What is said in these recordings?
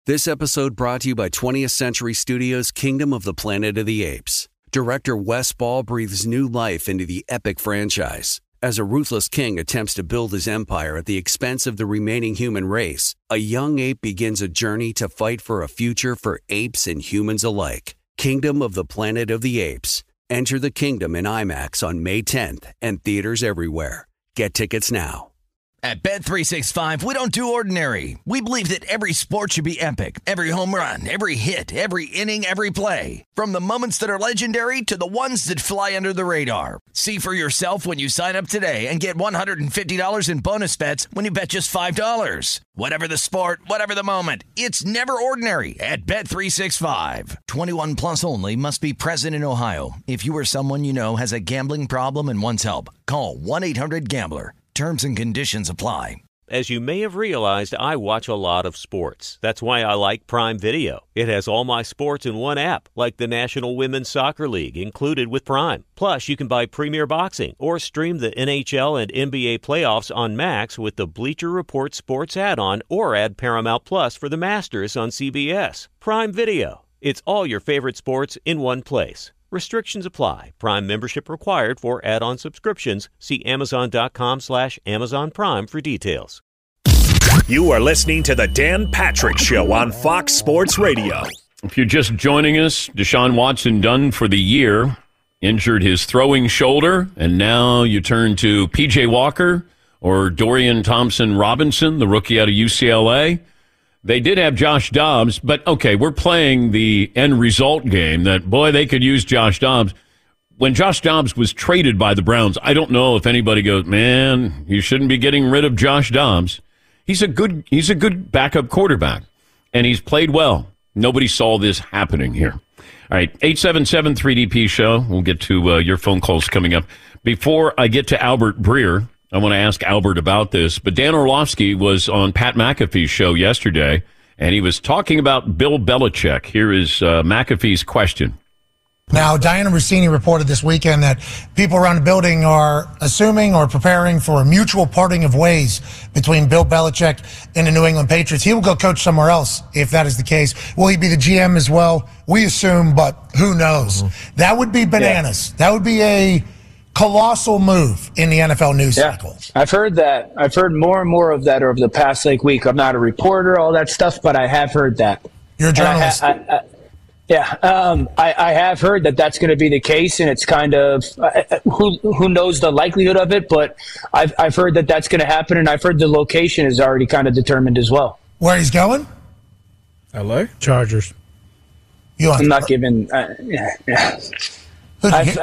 This episode brought to you by 20th Century Studios' Kingdom of the Planet of the Apes. Director Wes Ball breathes new life into the epic franchise. As a ruthless king attempts to build his empire at the expense of the remaining human race, a young ape begins a journey to fight for a future for apes and humans alike. Kingdom of the Planet of the Apes. Enter the kingdom in IMAX on May 10th and theaters everywhere. Get tickets now. At Bet365, we don't do ordinary. We believe that every sport should be epic. Every home run, every hit, every inning, every play. From the moments that are legendary to the ones that fly under the radar. See for yourself when you sign up today and get $150 in bonus bets when you bet just $5. Whatever the sport, whatever the moment, it's never ordinary at Bet365. 21 plus only. Must be present in Ohio. If you or someone you know has a gambling problem and wants help, call 1-800-GAMBLER. Terms and conditions apply. As you may have realized, I watch a lot of sports. That's why I like Prime Video. It has all my sports in one app, like the National Women's Soccer League, included with Prime. Plus, you can buy Premier Boxing or stream the NHL and NBA playoffs on Max with the Bleacher Report Sports add-on, or add Paramount Plus for the Masters on CBS. Prime Video. It's all your favorite sports in one place. Restrictions apply. Prime membership required for add-on subscriptions. See Amazon.com/Amazon Prime for details. You are listening to the Dan Patrick Show on Fox Sports Radio. If you're just joining us, Deshaun Watson done for the year, injured his throwing shoulder, and now you turn to P.J. Walker or Dorian Thompson-Robinson, the rookie out of UCLA. They did have Josh Dobbs, but okay, we're playing the end result game that, boy, they could use Josh Dobbs. When Josh Dobbs was traded by the Browns, I don't know if anybody goes, man, you shouldn't be getting rid of Josh Dobbs. He's a good backup quarterback, and he's played well. Nobody saw this happening here. All right, 877-3DP show. We'll get to your phone calls coming up. Before I get to Albert Breer, I want to ask Albert about this, but Dan Orlovsky was on Pat McAfee's show yesterday, and he was talking about Bill Belichick. Here is McAfee's question. Now, Diana Rossini reported this weekend that people around the building are assuming or preparing for a mutual parting of ways between Bill Belichick and the New England Patriots. He will go coach somewhere else if that is the case. Will he be the GM as well? We assume, but who knows? Mm-hmm. That would be bananas. Yeah. That would be a colossal move in the NFL news cycle. I've heard that. I've heard more and more of that over the past week. I'm not a reporter, all that stuff, but I have heard that. You're a journalist. I have heard that that's going to be the case, and it's kind of who knows the likelihood of it, but I've heard that that's going to happen, and I've heard the location is already kind of determined as well. Where he's going? LA Chargers. I'm not giving. I've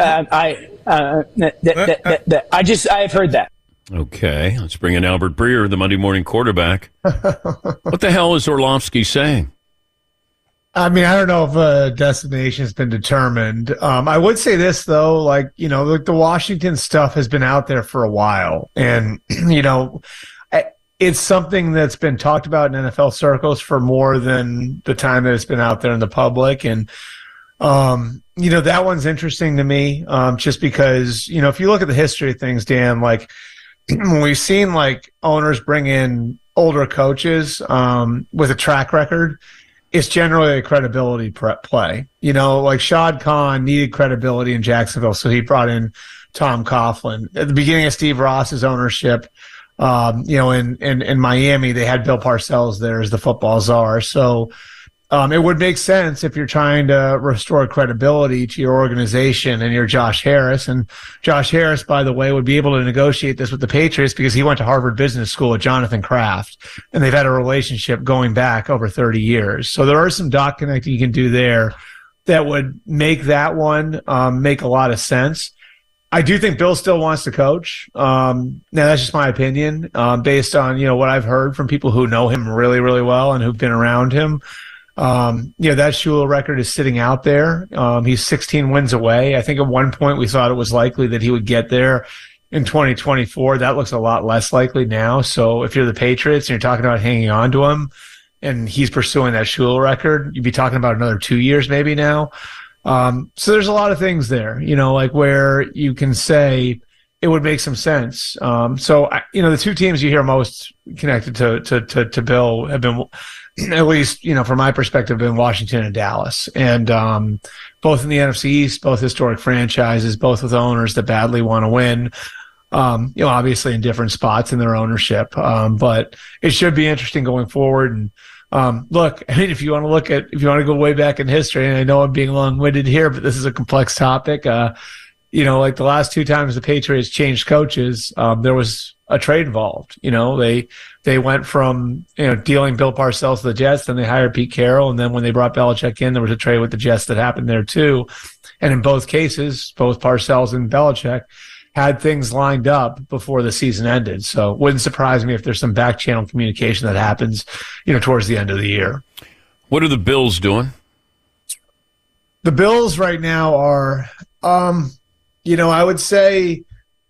heard that. Okay, let's bring in Albert Breer, the Monday morning quarterback. What the hell is Orlovsky saying? I mean, I don't know if a destination has been determined. I would say this, though, the Washington stuff has been out there for a while. And, it's something that's been talked about in NFL circles for more than the time that it's been out there in the public. And, that one's interesting to me, just because, if you look at the history of things, Dan, when we've seen owners bring in older coaches with a track record, it's generally a credibility play. Shad Khan needed credibility in Jacksonville, so he brought in Tom Coughlin. At the beginning of Steve Ross's ownership, in Miami, they had Bill Parcells there as the football czar. So it would make sense if you're trying to restore credibility to your organization and you're Josh Harris. And Josh Harris, by the way, would be able to negotiate this with the Patriots because he went to Harvard Business School with Jonathan Kraft, and they've had a relationship going back over 30 years. So there are some dot connecting you can do there that would make that one make a lot of sense. I do think Bill still wants to coach. Now, that's just my opinion based on, what I've heard from people who know him really, really well and who've been around him. That Shula record is sitting out there. He's 16 wins away. I think at one point we thought it was likely that he would get there in 2024. That looks a lot less likely now. So if you're the Patriots and you're talking about hanging on to him and he's pursuing that Shula record, you'd be talking about another 2 years maybe now. So there's a lot of things there, where you can say, it would make some sense. The two teams you hear most connected to Bill have been, at least, from my perspective, been Washington and Dallas. And both in the NFC East, both historic franchises, both with owners that badly want to win. Obviously in different spots in their ownership. But it should be interesting going forward. And look, I mean, if you want to go way back in history, and I know I'm being long-winded here, but this is a complex topic. Like the last two times the Patriots changed coaches, there was a trade involved. They went from, dealing Bill Parcells to the Jets, then they hired Pete Carroll. And then when they brought Belichick in, there was a trade with the Jets that happened there too. And in both cases, both Parcells and Belichick had things lined up before the season ended. So it wouldn't surprise me if there's some back channel communication that happens, towards the end of the year. What are the Bills doing? The Bills right now are, I would say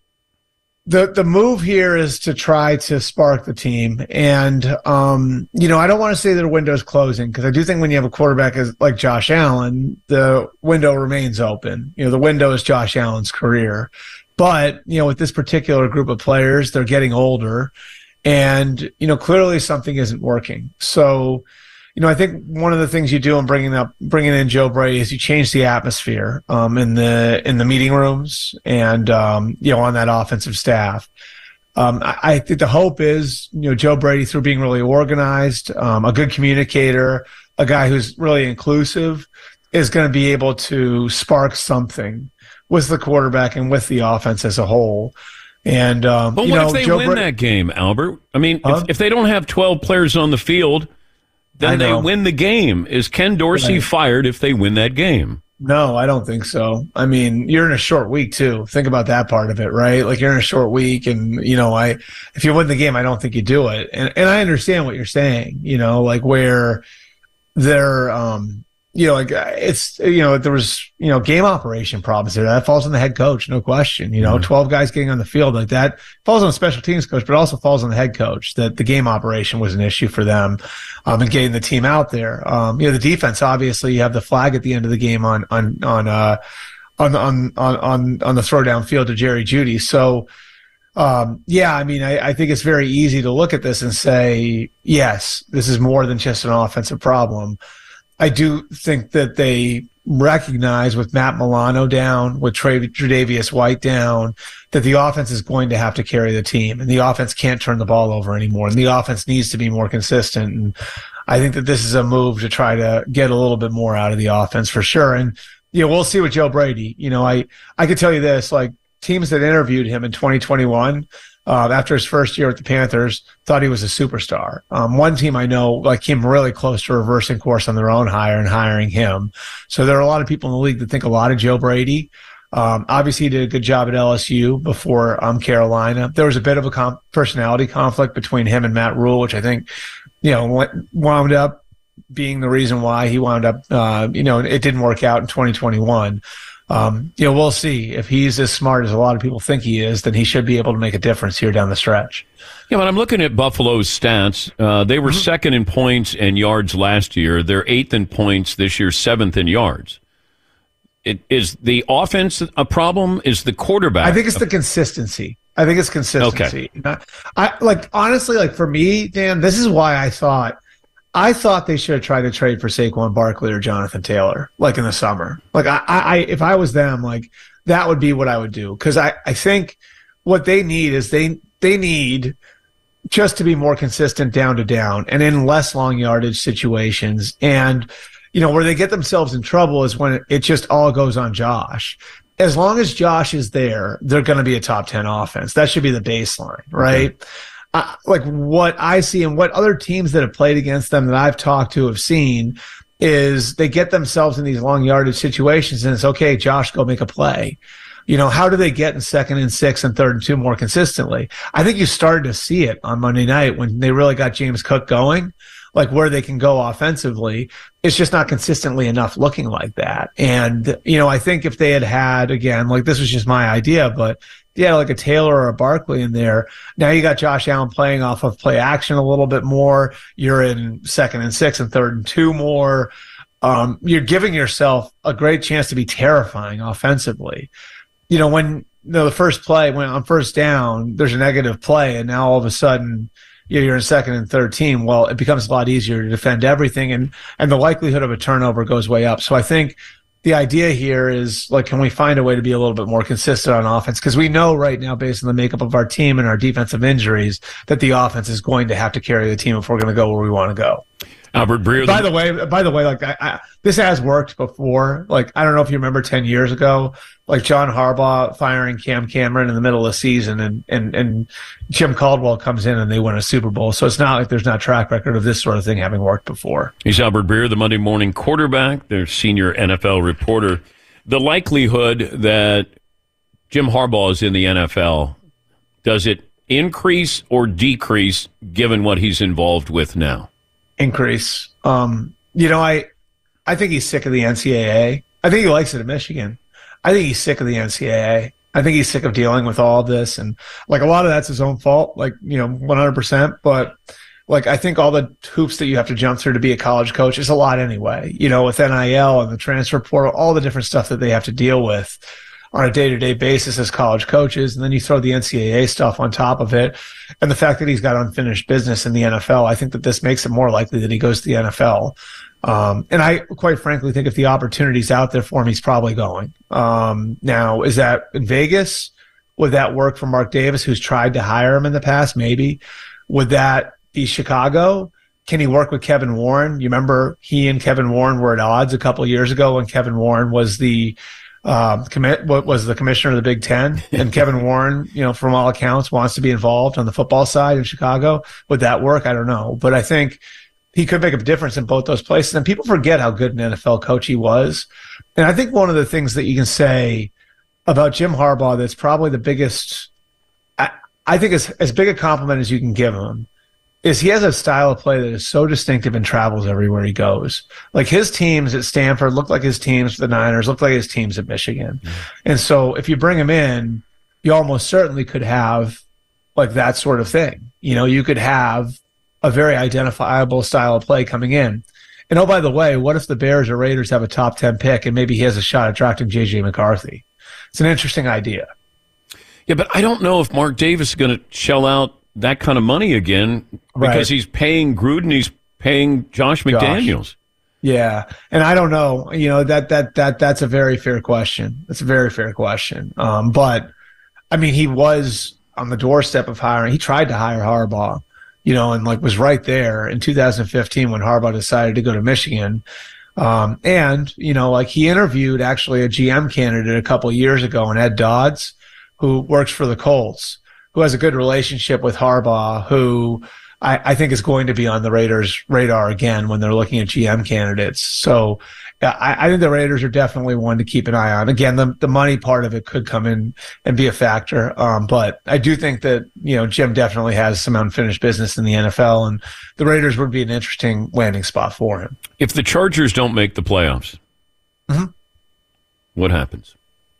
the move here is to try to spark the team. And, I don't want to say that a window is closing, because I do think when you have a quarterback like Josh Allen, the window remains open. The window is Josh Allen's career. But, with this particular group of players, they're getting older, and, clearly something isn't working. So, I think one of the things you do in bringing in Joe Brady is you change the atmosphere in the meeting rooms and on that offensive staff. I think the hope is Joe Brady, through being really organized, a good communicator, a guy who's really inclusive, is going to be able to spark something with the quarterback and with the offense as a whole. And but what if they win that game, Albert? I mean, if they don't have 12 players on the field, then they win the game. Is Ken Dorsey fired if they win that game? No, I don't think so. I mean, you're in a short week too. Think about that part of it, right? Like, you're in a short week, and if you win the game, I don't think you do it. And I understand what you're saying. Like where they're there was game operation problems there. That falls on the head coach, no question. 12 guys getting on the field like that falls on the special teams coach, but also falls on the head coach. That the game operation was an issue for them, and getting the team out there. The defense, obviously, you have the flag at the end of the game on the throw downfield to Jerry Jeudy. So, I think it's very easy to look at this and say, yes, this is more than just an offensive problem. I do think that they recognize, with Matt Milano down, with Tre'Davious White down, that the offense is going to have to carry the team, and the offense can't turn the ball over anymore, and the offense needs to be more consistent. And I think that this is a move to try to get a little bit more out of the offense for sure. And, we'll see with Joe Brady. I could tell you this, like, teams that interviewed him in 2021, after his first year at the Panthers, thought he was a superstar. One team I know came really close to reversing course on their own hire and hiring him. So there are a lot of people in the league that think a lot of Joe Brady. Obviously, he did a good job at LSU before Carolina. There was a bit of a personality conflict between him and Matt Rule, which I think, wound up being the reason why he wound up, it didn't work out in 2021. We'll see. If he's as smart as a lot of people think he is, then he should be able to make a difference here down the stretch. Yeah, but I'm looking at Buffalo's stats. They were second in points and yards last year. They're eighth in points this year, seventh in yards. Is the offense a problem? Is the quarterback? I think it's the consistency. Okay. Honestly, for me, Dan, this is why I thought they should have tried to trade for Saquon Barkley or Jonathan Taylor, in the summer. If I was them, that would be what I would do. Because I think what they need is they need just to be more consistent down to down and in less long yardage situations. And, where they get themselves in trouble is when it just all goes on Josh. As long as Josh is there, they're going to be a top 10 offense. That should be the baseline, right? Okay. What I see and what other teams that have played against them that I've talked to have seen is they get themselves in these long yardage situations, and it's okay, Josh, go make a play. How do they get in 2nd and 6 and 3rd and 2 more consistently? I think you started to see it on Monday night when they really got James Cook going, where they can go offensively. It's just not consistently enough looking like that. And, I think if they had, again, this was just my idea, but a Taylor or a Barkley in there. Now you got Josh Allen playing off of play action a little bit more. You're in 2nd and 6 and 3rd and 2 more. You're giving yourself a great chance to be terrifying offensively. When the first play when on first down, there's a negative play, and now all of a sudden you're in second and third team. Well, it becomes a lot easier to defend everything, and the likelihood of a turnover goes way up. So I think the idea here is, like, can we find a way to be a little bit more consistent on offense? Because we know right now, based on the makeup of our team and our defensive injuries, that the offense is going to have to carry the team if we're going to go where we want to go. Albert Breer. By the way, like this has worked before. Like, I don't know if you remember 10 years ago, like John Harbaugh firing Cam Cameron in the middle of the season, and Jim Caldwell comes in and they win a Super Bowl. So it's not like there's not a track record of this sort of thing having worked before. He's Albert Breer, the Monday Morning Quarterback, their senior NFL reporter. The likelihood that Jim Harbaugh is in the NFL, does it increase or decrease given what he's involved with now? Increase. I think he's sick of the NCAA. I think he likes it at Michigan. I think he's sick of the NCAA. I think he's sick of dealing with all of this. And like, a lot of that's his own fault, 100%. But like, I think all the hoops that you have to jump through to be a college coach is a lot anyway, with NIL and the transfer portal, all the different stuff that they have to deal with on a day-to-day basis as college coaches. And then you throw the NCAA stuff on top of it. And the fact that he's got unfinished business in the NFL, I think that this makes it more likely that he goes to the NFL. And I quite frankly think if the opportunity's out there for him, he's probably going. Now, is that in Vegas? Would that work for Mark Davis, who's tried to hire him in the past? Maybe. Would that be Chicago? Can he work with Kevin Warren? You remember he and Kevin Warren were at odds a couple of years ago when Kevin Warren was the commissioner of the Big Ten, and Kevin Warren, from all accounts, wants to be involved on the football side in Chicago. Would that work? I don't know, but I think he could make a difference in both those places. And people forget how good an NFL coach he was. And I think one of the things that you can say about Jim Harbaugh that's probably the biggest, I think as big a compliment as you can give him, is he has a style of play that is so distinctive and travels everywhere he goes. Like, his teams at Stanford look like his teams for the Niners, look like his teams at Michigan. Mm-hmm. And so if you bring him in, you almost certainly could have like that sort of thing. You could have a very identifiable style of play coming in. And oh, by the way, what if the Bears or Raiders have a top 10 pick and maybe he has a shot at drafting J.J. McCarthy? It's an interesting idea. Yeah, but I don't know if Mark Davis is going to shell out that kind of money again, because he's paying Gruden, he's paying Josh McDaniels. Yeah, and I don't know. That's a very fair question. That's a very fair question. But I mean, he was on the doorstep of hiring. He tried to hire Harbaugh, and was right there in 2015 when Harbaugh decided to go to Michigan. And he interviewed actually a GM candidate a couple of years ago, and Ed Dodds, who works for the Colts, who has a good relationship with Harbaugh, who I think is going to be on the Raiders' radar again when they're looking at GM candidates. So I think the Raiders are definitely one to keep an eye on. Again, the money part of it could come in and be a factor. But I do think that, Jim definitely has some unfinished business in the NFL, and the Raiders would be an interesting landing spot for him. If the Chargers don't make the playoffs, what happens?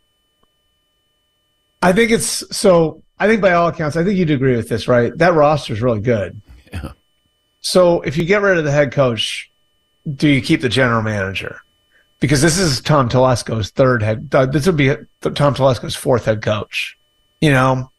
I think by all accounts, I think you'd agree with this, right? That roster is really good. Yeah. So if you get rid of the head coach, do you keep the general manager? Because this is Tom Telesco's this would be Tom Telesco's fourth head coach. I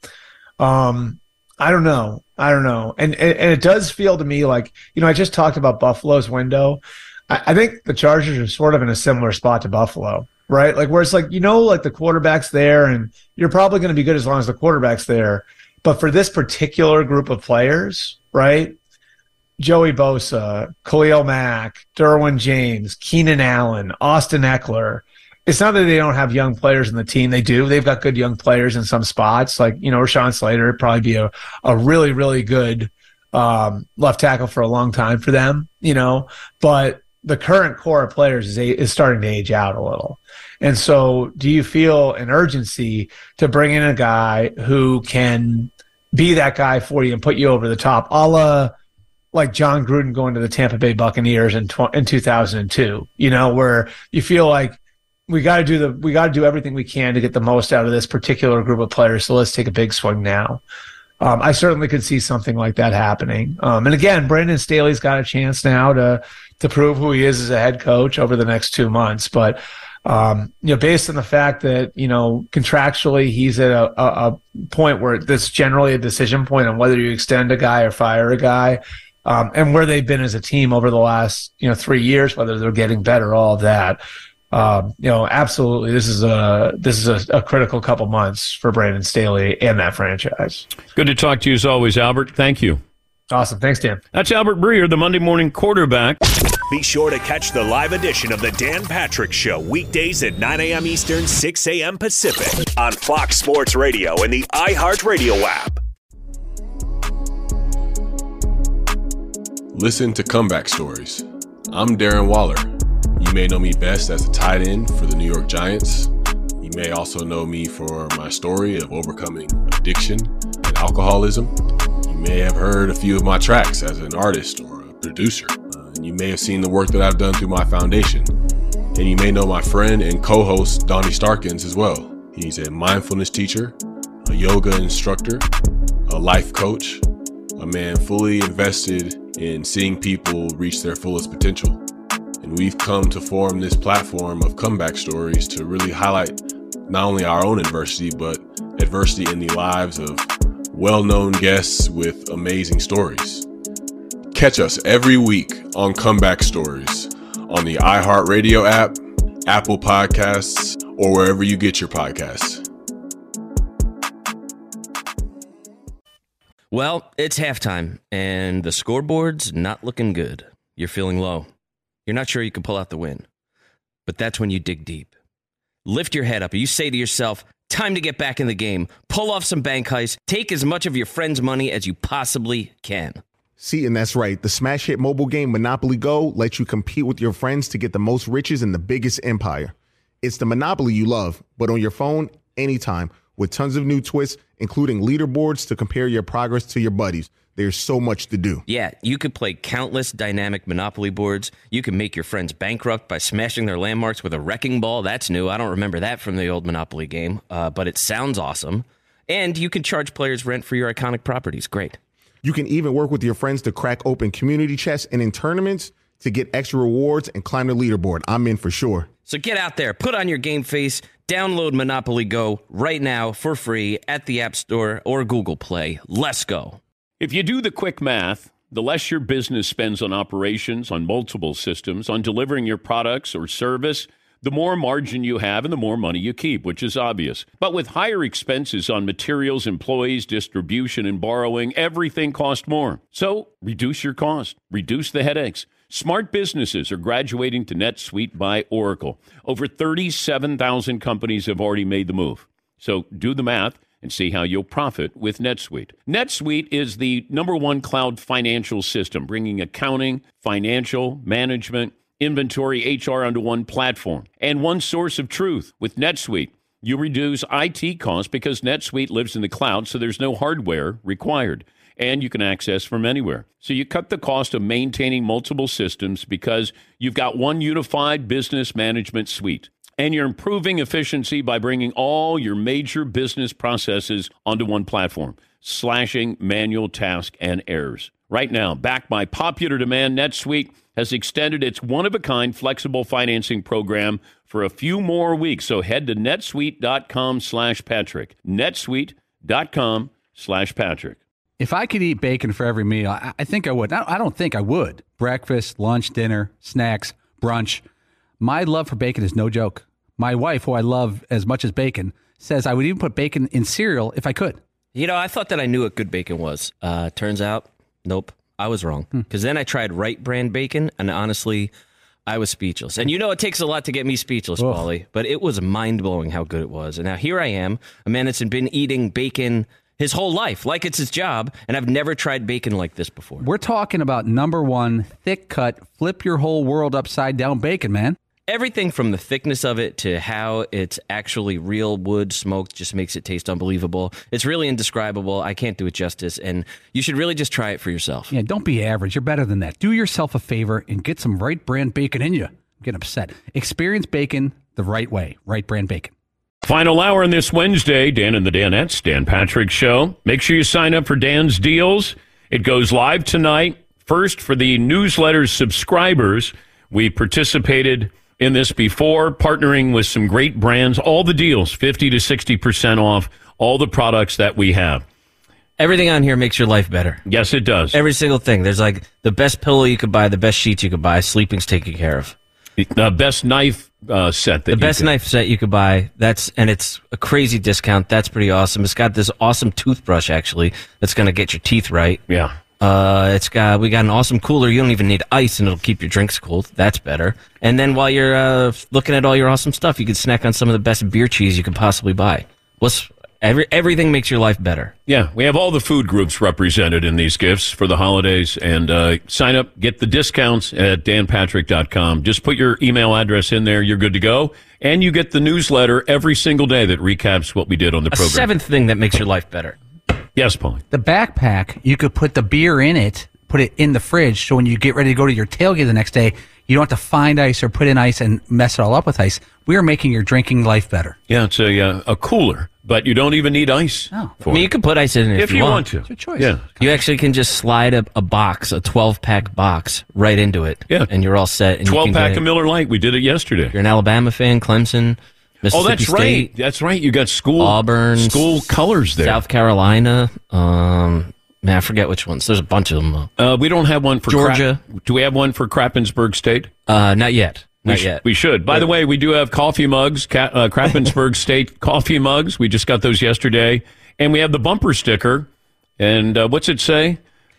don't know. And it does feel to me like, I just talked about Buffalo's window. I think the Chargers are sort of in a similar spot to Buffalo, right? Like, where it's like, like the quarterback's there and you're probably going to be good as long as the quarterback's there. But for this particular group of players, right? Joey Bosa, Khalil Mack, Derwin James, Keenan Allen, Austin Eckler. It's not that they don't have young players in the team. They do. They've got good young players in some spots. Like, Rashawn Slater would probably be a really, really good left tackle for a long time for them, But the current core of players is starting to age out a little. And so do you feel an urgency to bring in a guy who can be that guy for you and put you over the top, a la like John Gruden going to the Tampa Bay Buccaneers in 2002, where you feel like we got to do everything we can to get the most out of this particular group of players. So let's take a big swing now. I certainly could see something like that happening. And again, Brandon Staley's got a chance now to prove who he is as a head coach over the next 2 months. But, based on the fact that, contractually he's at a point where that's generally a decision point on whether you extend a guy or fire a guy, and where they've been as a team over the last, 3 years, whether they're getting better, all of that. Absolutely, this is a critical couple months for Brandon Staley and that franchise. Good to talk to you as always, Albert. Thank you. Awesome. Thanks, Dan. That's Albert Breer, the Monday morning quarterback. Be sure to catch the live edition of the Dan Patrick Show weekdays at 9 a.m. Eastern, 6 a.m. Pacific on Fox Sports Radio and the iHeartRadio app. Listen to Comeback Stories. I'm Darren Waller. You may know me best as a tight end for the New York Giants. You may also know me for my story of overcoming addiction and alcoholism. You may have heard a few of my tracks as an artist or a producer. And you may have seen the work that I've done through my foundation. And you may know my friend and co-host, Donnie Starkins, as well. He's a mindfulness teacher, a yoga instructor, a life coach, a man fully invested in seeing people reach their fullest potential. And we've come to form this platform of comeback stories to really highlight not only our own adversity, but adversity in the lives of well-known guests with amazing stories. Catch us every week on Comeback Stories on the iHeartRadio app, Apple Podcasts, or wherever you get your podcasts. Well, it's halftime, and the scoreboard's not looking good. You're feeling low. You're not sure you can pull out the win. But that's when you dig deep. Lift your head up. You say to yourself, time to get back in the game. Pull off some bank heists. Take as much of your friend's money as you possibly can. See, and that's right. The smash hit mobile game Monopoly Go lets you compete with your friends to get the most riches in the biggest empire. It's the Monopoly you love, but on your phone, anytime, with tons of new twists, including leaderboards to compare your progress to your buddies. There's so much to do. Yeah, you could play countless dynamic Monopoly boards. You can make your friends bankrupt by smashing their landmarks with a wrecking ball. That's new. I don't remember that from the old Monopoly game, but it sounds awesome. And you can charge players rent for your iconic properties. Great. You can even work with your friends to crack open community chests and in tournaments to get extra rewards and climb the leaderboard. I'm in for sure. So get out there, put on your game face, download Monopoly Go right now for free at the App Store or Google Play. Let's go. If you do the quick math, the less your business spends on operations, on multiple systems, on delivering your products or service, the more margin you have and the more money you keep, which is obvious. But with higher expenses on materials, employees, distribution, and borrowing, everything costs more. So reduce your cost, reduce the headaches. Smart businesses are graduating to NetSuite by Oracle. Over 37,000 companies have already made the move. So do the math and see how you'll profit with NetSuite. NetSuite is the #1 cloud financial system, bringing accounting, financial, management, inventory, HR onto one platform and one source of truth. With NetSuite, you reduce IT costs because NetSuite lives in the cloud, so there's no hardware required, and you can access from anywhere. So you cut the cost of maintaining multiple systems because you've got one unified business management suite. And you're improving efficiency by bringing all your major business processes onto one platform, slashing manual tasks and errors. Right now, backed by popular demand, NetSuite has extended its one-of-a-kind flexible financing program for a few more weeks. So head to netsuite.com/Patrick. netsuite.com/Patrick. If I could eat bacon for every meal, I think I would. I don't think I would. Breakfast, lunch, dinner, snacks, brunch. My love for bacon is no joke. My wife, who I love as much as bacon, says I would even put bacon in cereal if I could. You know, I thought that I knew what good bacon was. Turns out, nope, I was wrong. Because then I tried Wright brand bacon, and honestly, I was speechless. And you know it takes a lot to get me speechless, Paulie, but it was mind-blowing how good it was. And now here I am, a man that's been eating bacon his whole life, like it's his job, and I've never tried bacon like this before. We're talking about #1, thick-cut, flip your whole world upside-down bacon, man. Everything from the thickness of it to how it's actually real wood smoked just makes it taste unbelievable. It's really indescribable. I can't do it justice, and you should really just try it for yourself. Yeah, don't be average. You're better than that. Do yourself a favor and get some Wright brand bacon in you. Get upset. Experience bacon the right way. Wright brand bacon. Final hour on this Wednesday, Dan and the Danettes, Dan Patrick Show. Make sure you sign up for Dan's Deals. It goes live tonight. First, for the newsletter subscribers, we participated in this before, partnering with some great brands. All the deals, 50 to 60% off all the products that we have. Everything on here makes your life better. Yes, it does. Every single thing. There's like the best pillow you could buy, the best sheets you could buy. Sleeping's taken care of. The best knife set that the best knife set you could buy. And it's a crazy discount. That's pretty awesome. It's got this awesome toothbrush actually that's going to get your teeth right. Yeah. We got an awesome cooler. You don't even need ice, and it'll keep your drinks cold. That's better. And then while you're looking at all your awesome stuff, you can snack on some of the best beer cheese you could possibly buy. Everything makes your life better. Yeah, we have all the food groups represented in these gifts for the holidays. And sign up, get the discounts at danpatrick.com. Just put your email address in there. You're good to go. And you get the newsletter every single day that recaps what we did on the program. A seventh thing that makes your life better. Yes, Paul. The backpack, you could put the beer in it, put it in the fridge, so when you get ready to go to your tailgate the next day, you don't have to find ice or put in ice and mess it all up with ice. We are making your drinking life better. Yeah, it's a cooler, but you don't even need ice. Oh. I mean, you can put ice in it if you want to. It's your choice. Yeah. You actually can just slide a box, a 12-pack box, right into it. Yeah. And you're all set. And 12-pack of Miller Lite. We did it yesterday. You're an Alabama fan, Clemson, Mississippi that's State. right. That's right. You got Auburn, school colors there. South Carolina. Man, I forget which ones. There's a bunch of them. We don't have one for Georgia. Do we have one for Krappensburg State? Not yet. Not yet. We should. By the way, we do have coffee mugs, Krappensburg State coffee mugs. We just got those yesterday. And we have the bumper sticker. And what's it say?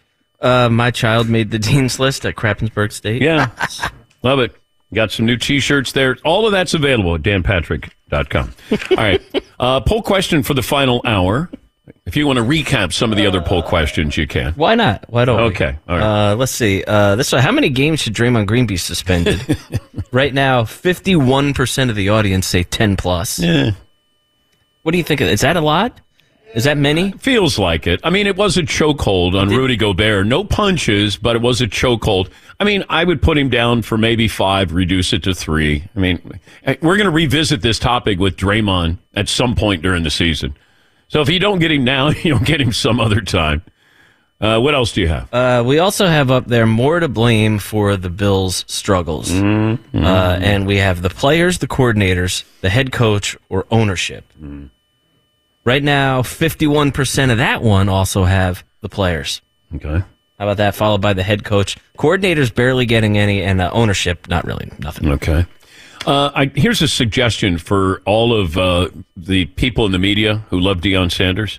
My child made the dean's list at Krappensburg State. Yeah. Love it. Got some new T-shirts there. All of that's available at danpatrick.com. All right. Poll question for the final hour. If you want to recap some of the other poll questions, you can. Why not? Why don't we? Okay. All right. Let's see. How many games should Draymond Green be suspended? Right now, 51% of the audience say 10 plus. Yeah. What do you think? Is that a lot? Is that many? Feels like it. I mean, it was a chokehold on Rudy Gobert. No punches, but it was a chokehold. I mean, I would put him down for maybe 5, reduce it to 3. I mean, we're going to revisit this topic with Draymond at some point during the season. So if you don't get him now, you don't get him some other time. What else do you have? We also have up there more to blame for the Bills' struggles. Mm-hmm. And we have the players, the coordinators, the head coach, or ownership. Mm. Right now, 51% of that one also have the players. Okay. How about that? Followed by the head coach. Coordinators barely getting any, and ownership, not really, nothing. Okay. Here's a suggestion for all of the people in the media who love Deion Sanders.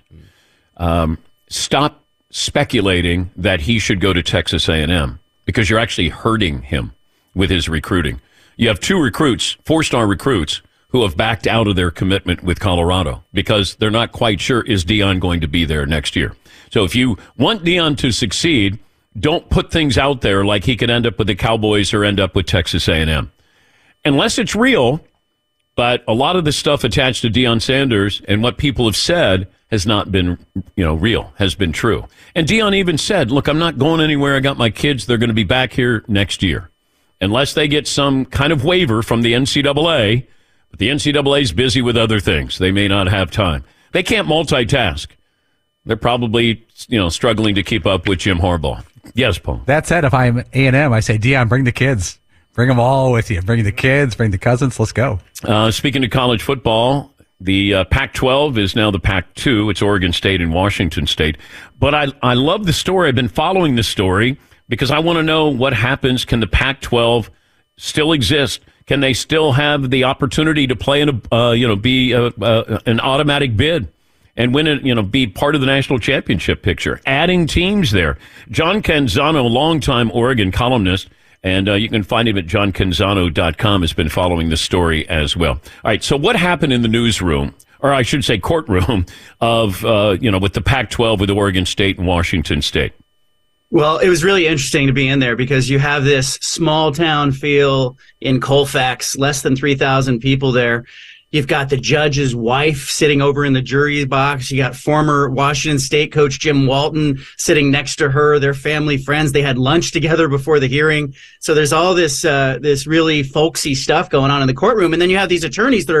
Stop speculating that he should go to Texas A&M because you're actually hurting him with his recruiting. You have 2 recruits, 4-star recruits, who have backed out of their commitment with Colorado because they're not quite sure is Deion going to be there next year. So if you want Deion to succeed, don't put things out there like he could end up with the Cowboys or end up with Texas A&M. Unless it's real, but a lot of the stuff attached to Deion Sanders and what people have said has not been, real, has been true. And Deion even said, look, I'm not going anywhere. I got my kids. They're going to be back here next year. Unless they get some kind of waiver from the NCAA, but the NCAA is busy with other things. They may not have time. They can't multitask. They're probably, struggling to keep up with Jim Harbaugh. Yes, Paul. That said, if I'm A&M, I say, Deion, bring the kids. Bring them all with you. Bring the kids, bring the cousins. Let's go. Speaking of college football, the Pac-12 is now the Pac-2. It's Oregon State and Washington State. But I love the story. I've been following this story because I want to know what happens. Can the Pac-12 still exist? Can they still have the opportunity to play in be an automatic bid and win it, be part of the national championship picture? Adding teams there. John Canzano, longtime Oregon columnist, and you can find him at johncanzano.com, has been following this story as well. All right, so what happened in the newsroom, or I should say courtroom, of, with the Pac-12 with Oregon State and Washington State? Well, it was really interesting to be in there because you have this small town feel in Colfax, less than 3,000 people there. You've got the judge's wife sitting over in the jury box. You got former Washington State coach Jim Walton sitting next to her, their family, friends. They had lunch together before the hearing. So there's all this really folksy stuff going on in the courtroom. And then you have these attorneys that are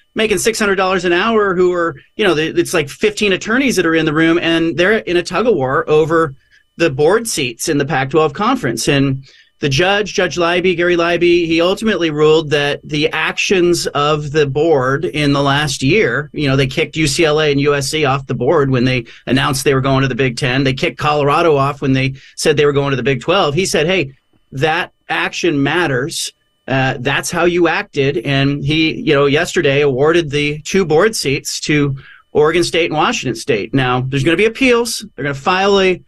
making $600 an hour who are, it's like 15 attorneys that are in the room, and they're in a tug of war over the board seats in the Pac-12 conference. And the Judge Leiby, Gary Leiby, he ultimately ruled that the actions of the board in the last year, they kicked UCLA and USC off the board when they announced they were going to the Big Ten. They kicked Colorado off when they said they were going to the Big 12. He said, hey, that action matters. That's how you acted. And he, yesterday awarded the 2 board seats to Oregon State and Washington State. Now, there's going to be appeals. They're going to file a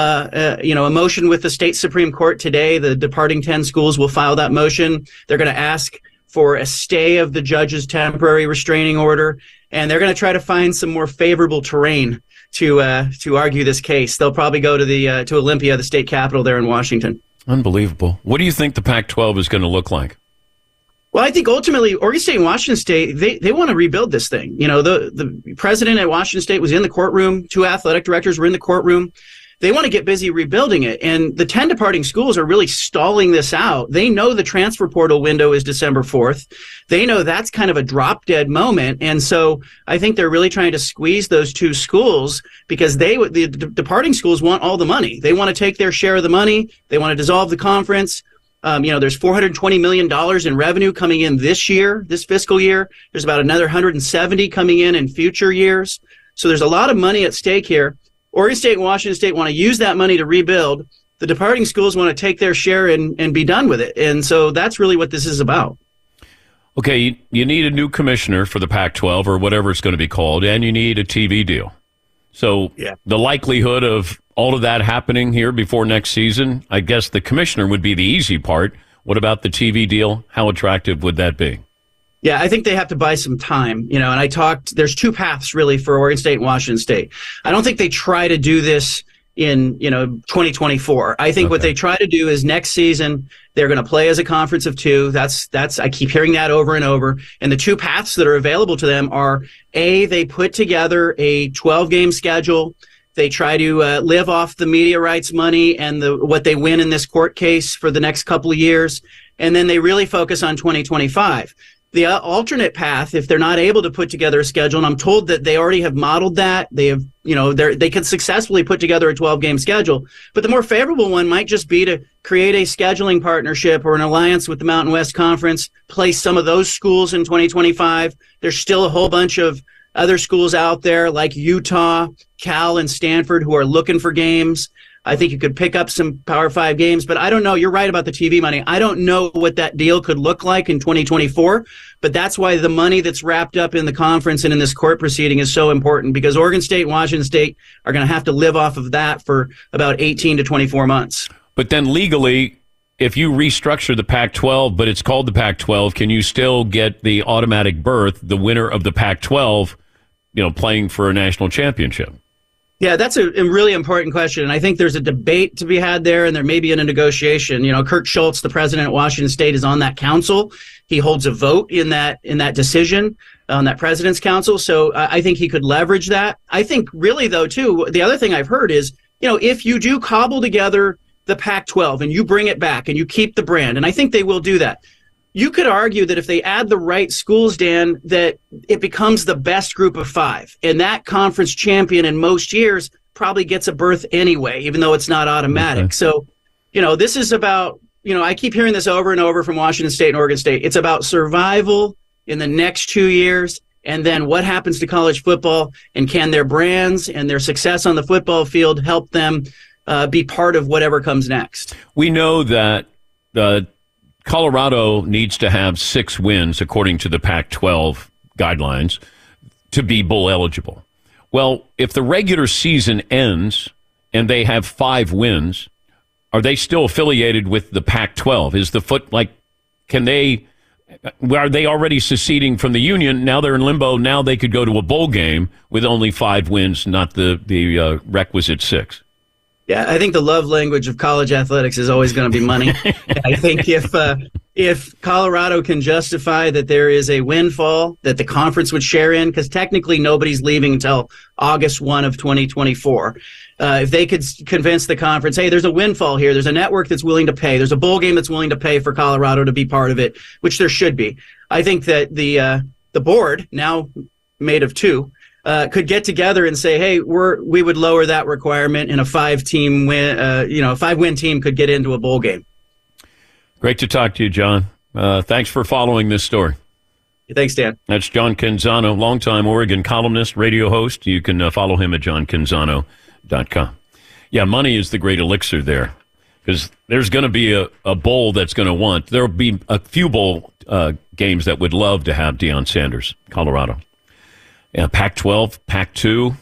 motion with the state Supreme Court today. The departing 10 schools will file that motion. They're going to ask for a stay of the judge's temporary restraining order, and they're going to try to find some more favorable terrain to argue this case. They'll probably go to to Olympia, the state capital there in Washington. Unbelievable. What do you think the Pac-12 is going to look like? Well, I think ultimately Oregon State and Washington State, they want to rebuild this thing. The president at Washington State was in the courtroom. 2 athletic directors were in the courtroom. They want to get busy rebuilding it. And the 10 departing schools are really stalling this out. They know the transfer portal window is December 4th. They know that's kind of a drop dead moment. And so I think they're really trying to squeeze those 2 schools because the departing schools want all the money. They want to take their share of the money. They want to dissolve the conference. There's $420 million in revenue coming in this fiscal year. There's about another 170 coming in future years. So there's a lot of money at stake here. Oregon State and Washington State want to use that money to rebuild. The departing schools want to take their share and be done with it. And so that's really what this is about. Okay, you need a new commissioner for the Pac-12 or whatever it's going to be called, and you need a TV deal. So the likelihood of all of that happening here before next season, I guess the commissioner would be the easy part. What about the TV deal? How attractive would that be? Yeah, I think they have to buy some time, and there's 2 paths really for Oregon State and Washington State. I don't think they try to do this in, 2024. I think what they try to do is next season, they're going to play as a conference of 2. I keep hearing that over and over. And the 2 paths that are available to them are they put together a 12-game schedule. They try to live off the media rights money and what they win in this court case for the next couple of years. And then they really focus on 2025. The alternate path, if they're not able to put together a schedule, and I'm told that they already have modeled that, they have, they can successfully put together a 12-game schedule. But the more favorable one might just be to create a scheduling partnership or an alliance with the Mountain West Conference, place some of those schools in 2025. There's still a whole bunch of other schools out there like Utah, Cal, and Stanford who are looking for games. I think you could pick up some Power 5 games, but I don't know. You're right about the TV money. I don't know what that deal could look like in 2024, but that's why the money that's wrapped up in the conference and in this court proceeding is so important, because Oregon State and Washington State are going to have to live off of that for about 18 to 24 months. But then legally, if you restructure the Pac-12, but it's called the Pac-12, can you still get the automatic berth, the winner of the Pac-12, playing for a national championship? Yeah, that's a really important question. And I think there's a debate to be had there, and there may be in a negotiation. Kurt Schultz, the president at Washington State, is on that council. He holds a vote in that decision on that president's council. So I think he could leverage that. I think really, though, too, the other thing I've heard is, if you do cobble together the Pac-12 and you bring it back and you keep the brand, and I think they will do that, you could argue that if they add the right schools, Dan, that it becomes the best group of 5. And that conference champion in most years probably gets a berth anyway, even though it's not automatic. Okay. So, this is about, I keep hearing this over and over from Washington State and Oregon State. It's about survival in the next 2 years. And then what happens to college football, and can their brands and their success on the football field help them be part of whatever comes next? We know that Colorado needs to have 6 wins, according to the Pac-12 guidelines, to be bowl eligible. Well, if the regular season ends and they have 5 wins, are they still affiliated with the Pac-12? Are they already seceding from the union? Now they're in limbo. Now they could go to a bowl game with only 5 wins, not the requisite 6. Yeah, I think the love language of college athletics is always going to be money. I think if Colorado can justify that there is a windfall that the conference would share in, because technically nobody's leaving until August 1 of 2024. If they could convince the conference, hey, there's a windfall here, there's a network that's willing to pay, there's a bowl game that's willing to pay for Colorado to be part of it, which there should be. I think that the the board, now made of two, could get together and say, hey, we would lower that requirement, and a 5-team win, a 5-win team could get into a bowl game. Great to talk to you, John. Thanks for following this story. Thanks, Dan. That's John Canzano, longtime Oregon columnist, radio host. You can follow him at johncanzano.com. Yeah, money is the great elixir there, because there's going to be a bowl that's going to want. There will be a few bowl games that would love to have Deion Sanders, Colorado. Yeah, Pac-12, Pac-2.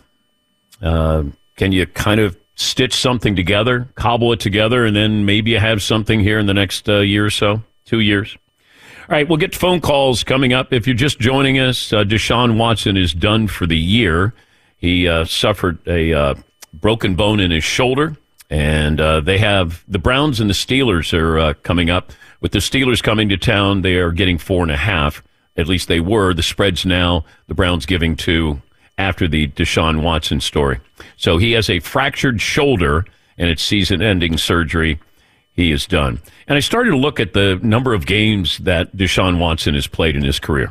Can you kind of stitch something together, cobble it together, and then maybe you have something here in the next year or so, 2 years? All right, we'll get to phone calls coming up. If you're just joining us, Deshaun Watson is done for the year. He suffered a broken bone in his shoulder, and they have the Browns and the Steelers are coming up. With the Steelers coming to town, they are getting 4.5. At least they were. The spread's now the Browns giving 2 after the Deshaun Watson story. So he has a fractured shoulder, and it's season-ending surgery. He is done. And I started to look at the number of games that Deshaun Watson has played in his career.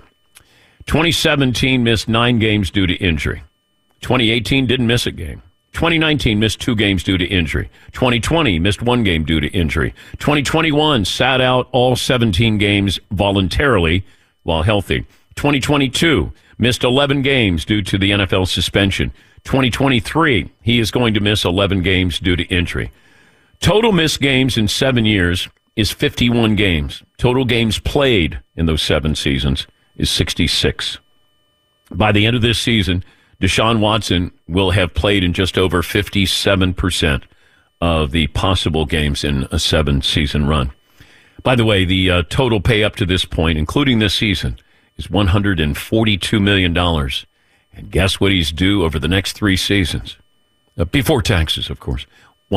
2017 missed 9 games due to injury. 2018 didn't miss a game. 2019 missed 2 games due to injury. 2020 missed 1 game due to injury. 2021 sat out all 17 games voluntarily while healthy. 2022 missed 11 games due to the NFL suspension. 2023, he is going to miss 11 games due to injury. Total missed games in 7 years is 51 games. Total games played in those 7 seasons is 66. By the end of this season, Deshaun Watson will have played in just over 57% of the possible games in a 7-season run. By the way, the total pay up to this point, including this season, is $142 million. And guess what he's due over the next 3 seasons? Before taxes, of course.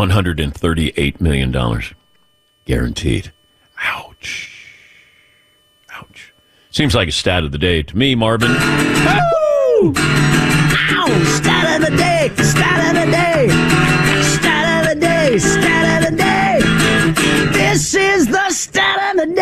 $138 million. Guaranteed. Ouch. Ouch. Seems like a stat of the day to me, Marvin. Ow! Stat of the day! Stat of the day! Stat of the day! Stat of the day! This is the stat of the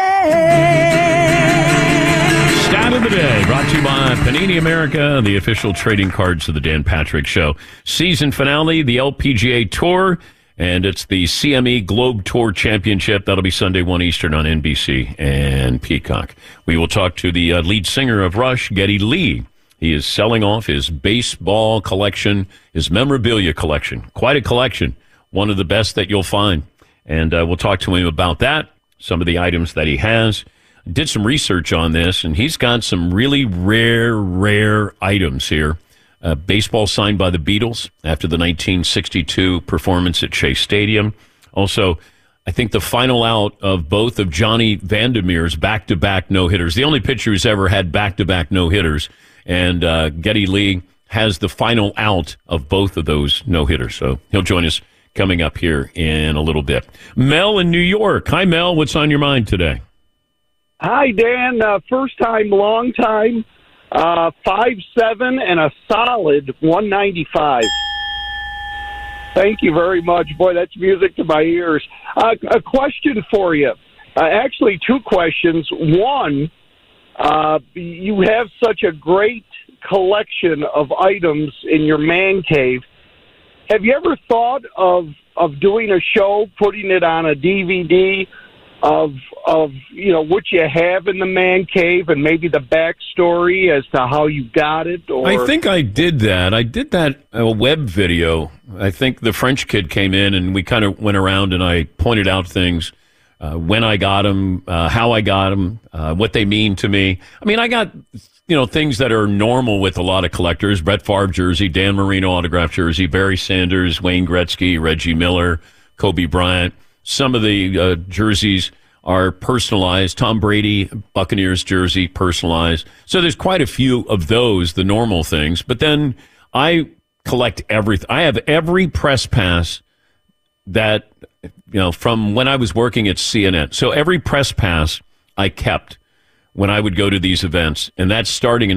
day! Stat of the day, brought to you by Panini America, the official trading cards of the Dan Patrick Show. Season finale, the LPGA Tour, and it's the CME Globe Tour Championship. That'll be Sunday, 1 Eastern on NBC and Peacock. We will talk to the lead singer of Rush, Geddy Lee. He is selling off his baseball collection, his memorabilia collection. Quite a collection, one of the best that you'll find. And we'll talk to him about that, some of the items that he has. Did some research on this, and he's got some really rare items here. Baseball signed by the Beatles after the 1962 performance at Shea Stadium. Also, I think the final out of both of Johnny Vandermeer's back-to-back no-hitters. The only pitcher who's ever had back-to-back no-hitters. And Geddy Lee has the final out of both of those no-hitters. So he'll join us coming up here in a little bit. Mel in New York. Hi, Mel. What's on your mind today? Hi, Dan. First time, long time. 5'7" and a solid 195. Thank you very much. Boy, that's music to my ears. A question for you. Actually, 2 questions. One, you have such a great collection of items in your man cave. Have you ever thought of doing a show, putting it on a DVD of what you have in the man cave and maybe the backstory as to how you got it? Or I think I did that. I did that web video. I think the French kid came in and we kind of went around and I pointed out things, when I got them, how I got them, what they mean to me. I mean, I got things that are normal with a lot of collectors: Brett Favre jersey, Dan Marino autograph jersey, Barry Sanders, Wayne Gretzky, Reggie Miller, Kobe Bryant. Some of the jerseys are personalized. Tom Brady, Buccaneers jersey, personalized. So there's quite a few of those, the normal things. But then I collect everything. I have every press pass that, from when I was working at CNN. So every press pass I kept when I would go to these events. And that's starting in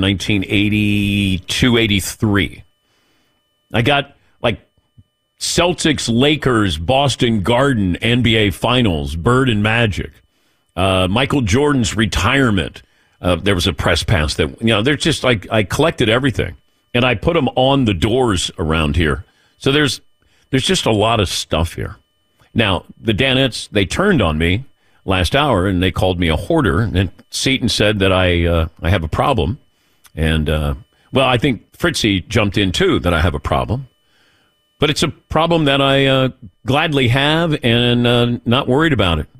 1982, 83. I got Celtics, Lakers, Boston Garden, NBA Finals, Bird and Magic, Michael Jordan's retirement, there was a press pass that, they're just like, I collected everything and I put them on the doors around here. So there's just a lot of stuff here. Now, the Danettes, they turned on me last hour and they called me a hoarder. And Seton said that I have a problem. And, I think Fritzy jumped in too, that I have a problem. But it's a problem that I gladly have and not worried about it.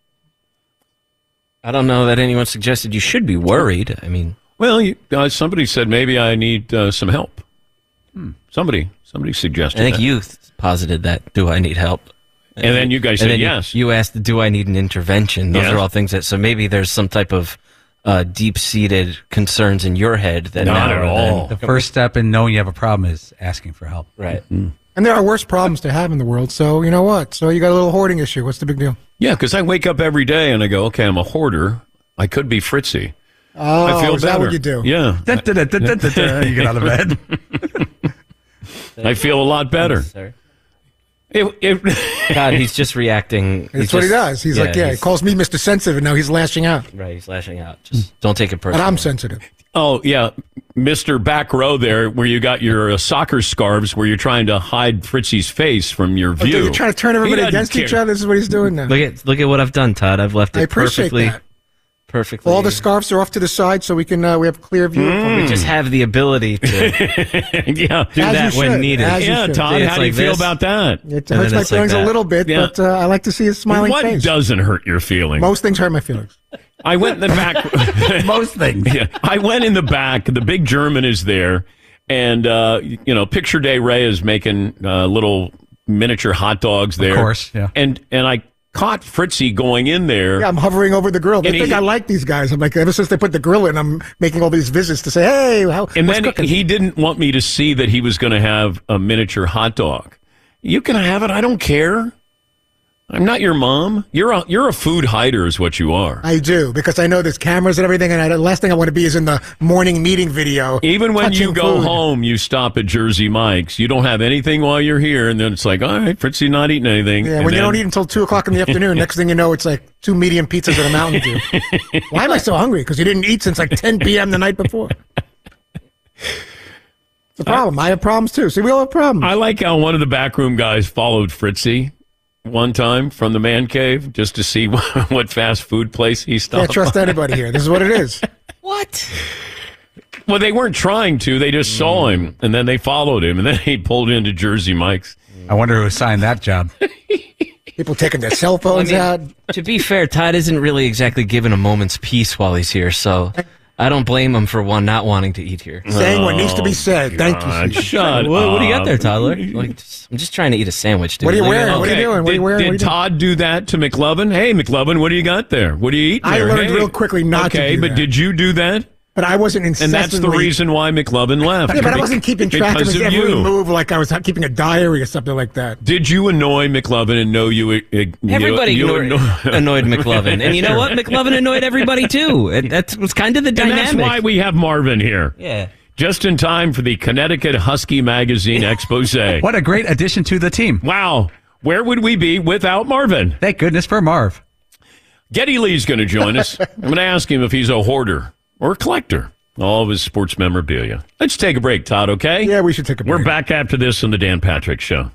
I don't know that anyone suggested you should be worried. I mean, somebody said maybe I need some help. Somebody suggested. I think that. you posited that. Do I need help? And then you guys said yes. You asked, do I need an intervention? Those are all things that. So maybe there's some type of deep-seated concerns in your head that not at all. The first step in knowing you have a problem is asking for help. Right. And there are worse problems to have in the world. So you know what? So you got a little hoarding issue. What's the big deal? Yeah, because I wake up every day and I go, okay, I'm a hoarder. I could be Fritzy. Oh, I feel is that better. what you do? Yeah. You get out of bed. I feel a lot better. God, he's just reacting. That's what he does. He's like, he calls me Mr. Sensitive, and now he's lashing out. Right, he's lashing out. Just don't take it personally. But I'm sensitive. Oh, yeah. Mr. Back Row there, where you got your soccer scarves, where you're trying to hide Fritzy's face from your view. Okay, you're trying to turn everybody against each other? This is what he's doing now. Look at what I've done, Todd. I've left it perfectly. Perfectly. All the scarves are off to the side so we can we have clear view. We just have the ability to do that when needed. Yeah, Todd, how do you feel about that? It hurts my feelings a little bit, but I like to see his smiling face. What doesn't hurt your feelings? Most things hurt my feelings. I went in the back. Most things. Yeah, I went in the back. The big German is there. And, Picture Day Ray is making little miniature hot dogs there. Of course, yeah. And I caught Fritzy going in there. Yeah, I'm hovering over the grill. They think I like these guys. I'm like, ever since they put the grill in, I'm making all these visits to say, hey, what's cooking? He didn't want me to see that he was going to have a miniature hot dog. You can have it. I don't care. I'm not your mom. You're a food hider is what you are. I do, because I know there's cameras and everything, and the last thing I want to be is in the morning meeting video. Even when you go food. home, you stop at Jersey Mike's. You don't have anything while you're here, and then it's like, all right, Fritzy not eating anything. Yeah, when you don't eat until 2 o'clock in the afternoon, next thing you know, it's like 2 medium pizzas and a Mountain Dew. Why am I so hungry? Because you didn't eat since like 10 p.m. the night before. It's a problem. I have problems, too. See, we all have problems. I like how one of the backroom guys followed Fritzy one time from the man cave just to see what fast food place he stopped. Can't trust anybody here. This is what it is. What? Well, they weren't trying to. They just saw him, and then they followed him, and then he pulled into Jersey Mike's. I wonder who assigned that job. People taking their cell phones out. To be fair, Todd isn't really exactly given a moment's peace while he's here, so I don't blame him for not wanting to eat here. Saying what needs to be said. Thank you. Shut up. What do you got there, toddler? I'm just trying to eat a sandwich, dude. What are you wearing? What are you doing? What are you wearing? Did Todd do that to McLovin? Hey, McLovin, what do you got there? What are you eating there? I learned real quickly not to do that. Okay, but did you do that? But I wasn't incessantly... And that's the reason why McLovin left. Yeah, but I wasn't keeping track of his every move like I was keeping a diary or something like that. Did you annoy McLovin and know you... Everybody annoyed McLovin. And you know what? McLovin annoyed everybody, too. And that was kind of the dynamic. And that's why we have Marvin here. Yeah. Just in time for the Connecticut Husky Magazine expose. What a great addition to the team. Wow. Where would we be without Marvin? Thank goodness for Marv. Geddy Lee's going to join us. I'm going to ask him if he's a hoarder or a collector. All of his sports memorabilia. Let's take a break, Todd, okay? Yeah, we should take a break. We're back after this on the Dan Patrick Show.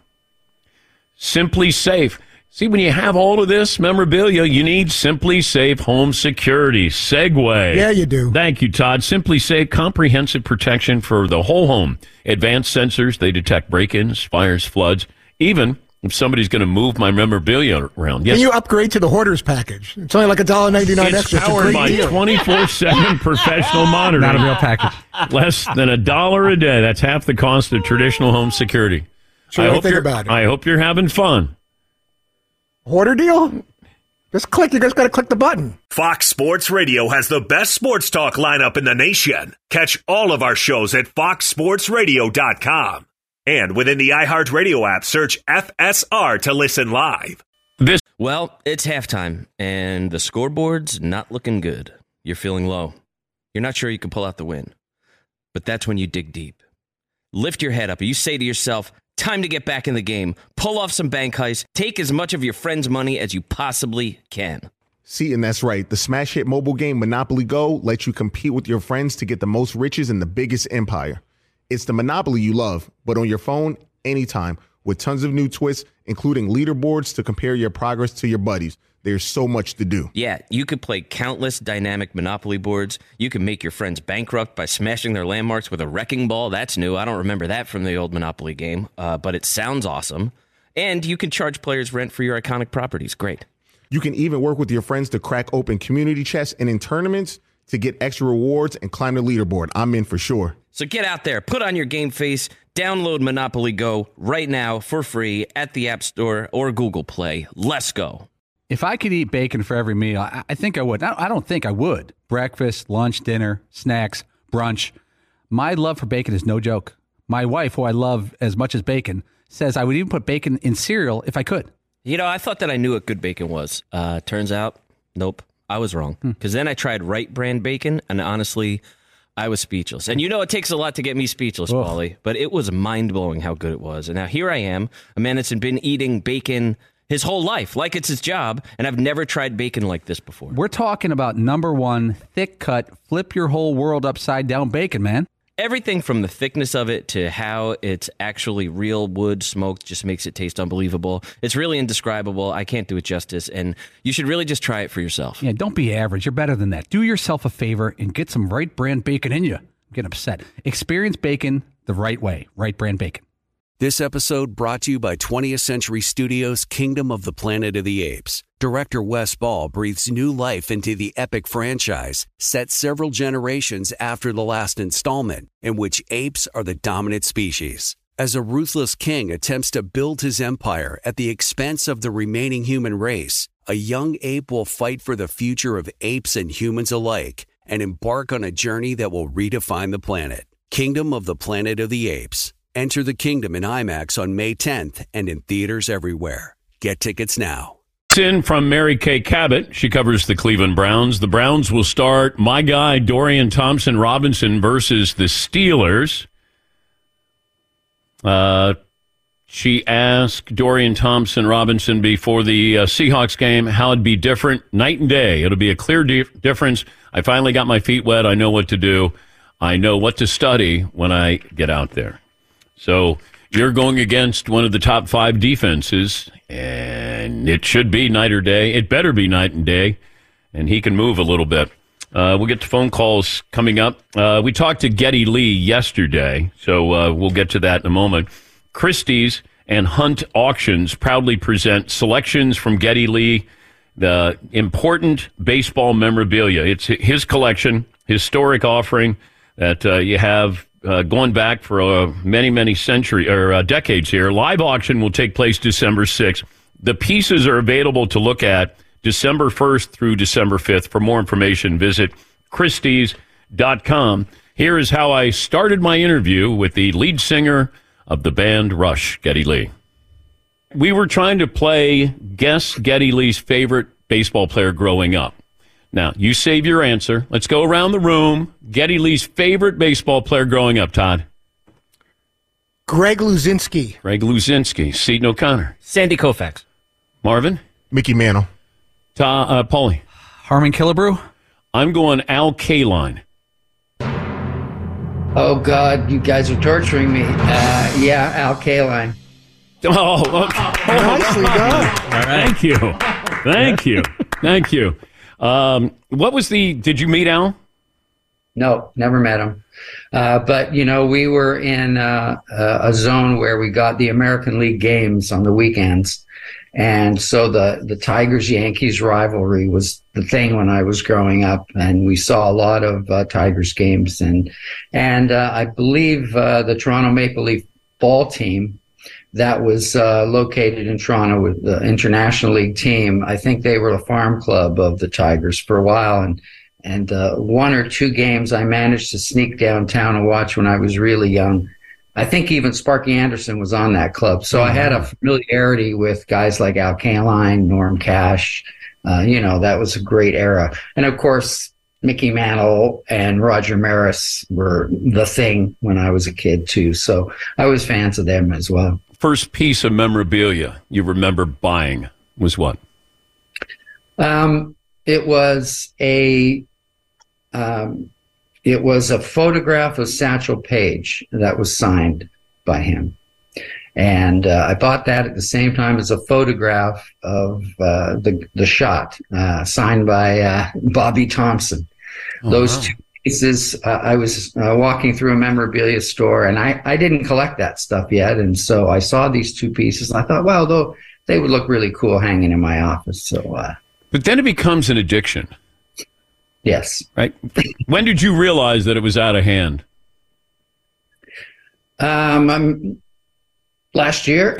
Simply Safe. See, when you have all of this memorabilia, you need Simply Safe Home Security. Segway. Yeah, you do. Thank you, Todd. Simply Safe, comprehensive protection for the whole home. Advanced sensors, they detect break-ins, fires, floods, even if somebody's going to move my memorabilia around. Yes. Can you upgrade to the hoarder's package? It's only like $1.99 extra. It's powered by 24/7 professional monitoring. Not a real package. Less than $1 a day. That's half the cost of traditional home security. Sure, I think about it. I hope you're having fun. Hoarder deal? Just click. You just got to click the button. Fox Sports Radio has the best sports talk lineup in the nation. Catch all of our shows at foxsportsradio.com. And within the iHeartRadio app, search FSR to listen live. Well, it's halftime, and the scoreboard's not looking good. You're feeling low. You're not sure you can pull out the win. But that's when you dig deep. Lift your head up, and you say to yourself, time to get back in the game. Pull off some bank heists. Take as much of your friend's money as you possibly can. See, and that's right. The smash hit mobile game Monopoly Go lets you compete with your friends to get the most riches in the biggest empire. It's the Monopoly you love, but on your phone, anytime, with tons of new twists, including leaderboards to compare your progress to your buddies. There's so much to do. Yeah, you could play countless dynamic Monopoly boards. You can make your friends bankrupt by smashing their landmarks with a wrecking ball. That's new. I don't remember that from the old Monopoly game, but it sounds awesome. And you can charge players rent for your iconic properties. Great. You can even work with your friends to crack open community chests and in tournaments to get extra rewards and climb the leaderboard. I'm in for sure. So get out there, put on your game face, download Monopoly Go right now for free at the App Store or Google Play. Let's go. If I could eat bacon for every meal, I think I would. I don't think I would. Breakfast, lunch, dinner, snacks, brunch. My love for bacon is no joke. My wife, who I love as much as bacon, says I would even put bacon in cereal if I could. You know, I thought that I knew what good bacon was. Turns out, nope, I was wrong. Because then I tried Right Brand bacon, and honestly, I was speechless. And you know it takes a lot to get me speechless, Paulie, but it was mind-blowing how good it was. And now here I am, a man that's been eating bacon his whole life, like it's his job, and I've never tried bacon like this before. We're talking about number one, thick-cut, flip your whole world upside-down bacon, man. Everything from the thickness of it to how it's actually real wood smoked just makes it taste unbelievable. It's really indescribable. I can't do it justice, and you should really just try it for yourself. Yeah, don't be average. You're better than that. Do yourself a favor and get some Right Brand bacon in you. I'm getting upset. Experience bacon the right way. Right Brand bacon. This episode brought to you by 20th Century Studios' Kingdom of the Planet of the Apes. Director Wes Ball breathes new life into the epic franchise, set several generations after the last installment, in which apes are the dominant species. As a ruthless king attempts to build his empire at the expense of the remaining human race, a young ape will fight for the future of apes and humans alike and embark on a journey that will redefine the planet. Kingdom of the Planet of the Apes. Enter the kingdom in IMAX on May 10th and in theaters everywhere. Get tickets now. In from Mary Kay Cabot. She covers the Cleveland Browns. The Browns will start my guy, Dorian Thompson-Robinson, versus the Steelers. She asked Dorian Thompson-Robinson before the Seahawks game how it'd be different night and day. It'll be a clear difference. I finally got my feet wet. I know what to do. I know what to study when I get out there. So you're going against one of the top 5 defenses, and it should be night or day. It better be night and day, and he can move a little bit. We'll get to phone calls coming up. We talked to Geddy Lee yesterday, so we'll get to that in a moment. Christie's and Hunt Auctions proudly present selections from Geddy Lee, the important baseball memorabilia. It's his collection, historic offering that you have going back for many centuries or decades here. Live auction will take place December 6th. The pieces are available to look at December 1st through December 5th. For more information, visit Christie's.com. Here is how I started my interview with the lead singer of the band Rush, Geddy Lee. We were trying to play Guess Geddy Lee's favorite baseball player growing up. Now, you save your answer. Let's go around the room. Geddy Lee's favorite baseball player growing up, Todd. Greg Luzinski. Greg Luzinski. Seton O'Connor. Sandy Koufax. Marvin. Mickey Mantle. Paulie. Harmon Killebrew. I'm going Al Kaline. Oh, God, you guys are torturing me. Yeah, Al Kaline. Oh, okay. Nicely done. All right. Thank you. Thank you. Thank you. What was did you meet Al? No, never met him. But, you know, we were in a zone where we got the American League games on the weekends. And so the Tigers-Yankees rivalry was the thing when I was growing up. And we saw a lot of Tigers games. And I believe the Toronto Maple Leaf ball team that was located in Toronto with the International League team. I think they were the farm club of the Tigers for a while. And one or two games I managed to sneak downtown and watch when I was really young. I think even Sparky Anderson was on that club. So I had a familiarity with guys like Al Kaline, Norm Cash. That was a great era. And, of course, Mickey Mantle and Roger Maris were the thing when I was a kid, too. So I was fans of them as well. First piece of memorabilia you remember buying was what? it was a photograph of Satchel Paige that was signed by him. And I bought that at the same time as a photograph of the shot signed by Bobby Thompson. Those two pieces, I was walking through a memorabilia store, and I didn't collect that stuff yet. And so I saw these two pieces, and I thought, well, though they would look really cool hanging in my office. So, but then it becomes an addiction. Yes. Right. When did you realize that it was out of hand? Last year.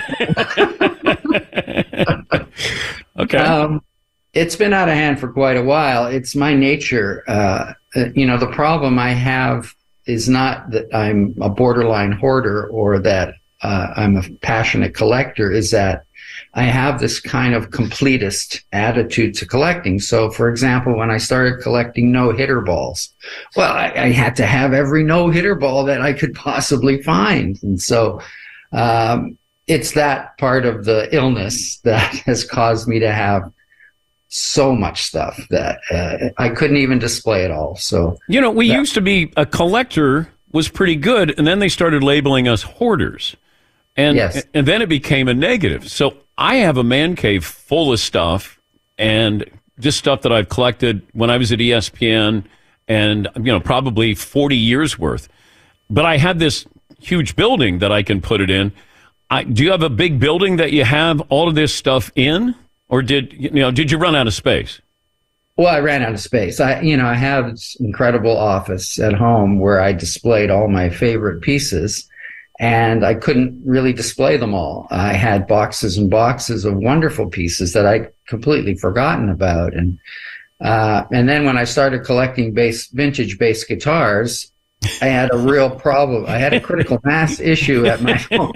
Okay. It's been out of hand for quite a while. It's my nature. The problem I have is not that I'm a borderline hoarder or that I'm a passionate collector, is that I have this kind of completist attitude to collecting. So, for example, when I started collecting no-hitter balls, well, I had to have every no-hitter ball that I could possibly find. And so it's that part of the illness that has caused me to have so much stuff that I couldn't even display it all. So, we used to be a collector was pretty good, and then they started labeling us hoarders. And, yes. And then it became a negative. So I have a man cave full of stuff, and just stuff that I've collected when I was at ESPN, and probably 40 years worth. But I had this huge building that I can put it in. Do you have a big building that you have all of this stuff in, or did you run out of space? Well, I ran out of space. I have this incredible office at home where I displayed all my favorite pieces, and I couldn't really display them all. I had boxes and boxes of wonderful pieces that I'd completely forgotten about. And then when I started collecting vintage bass guitars, I had a real problem. I had a critical mass issue at my home.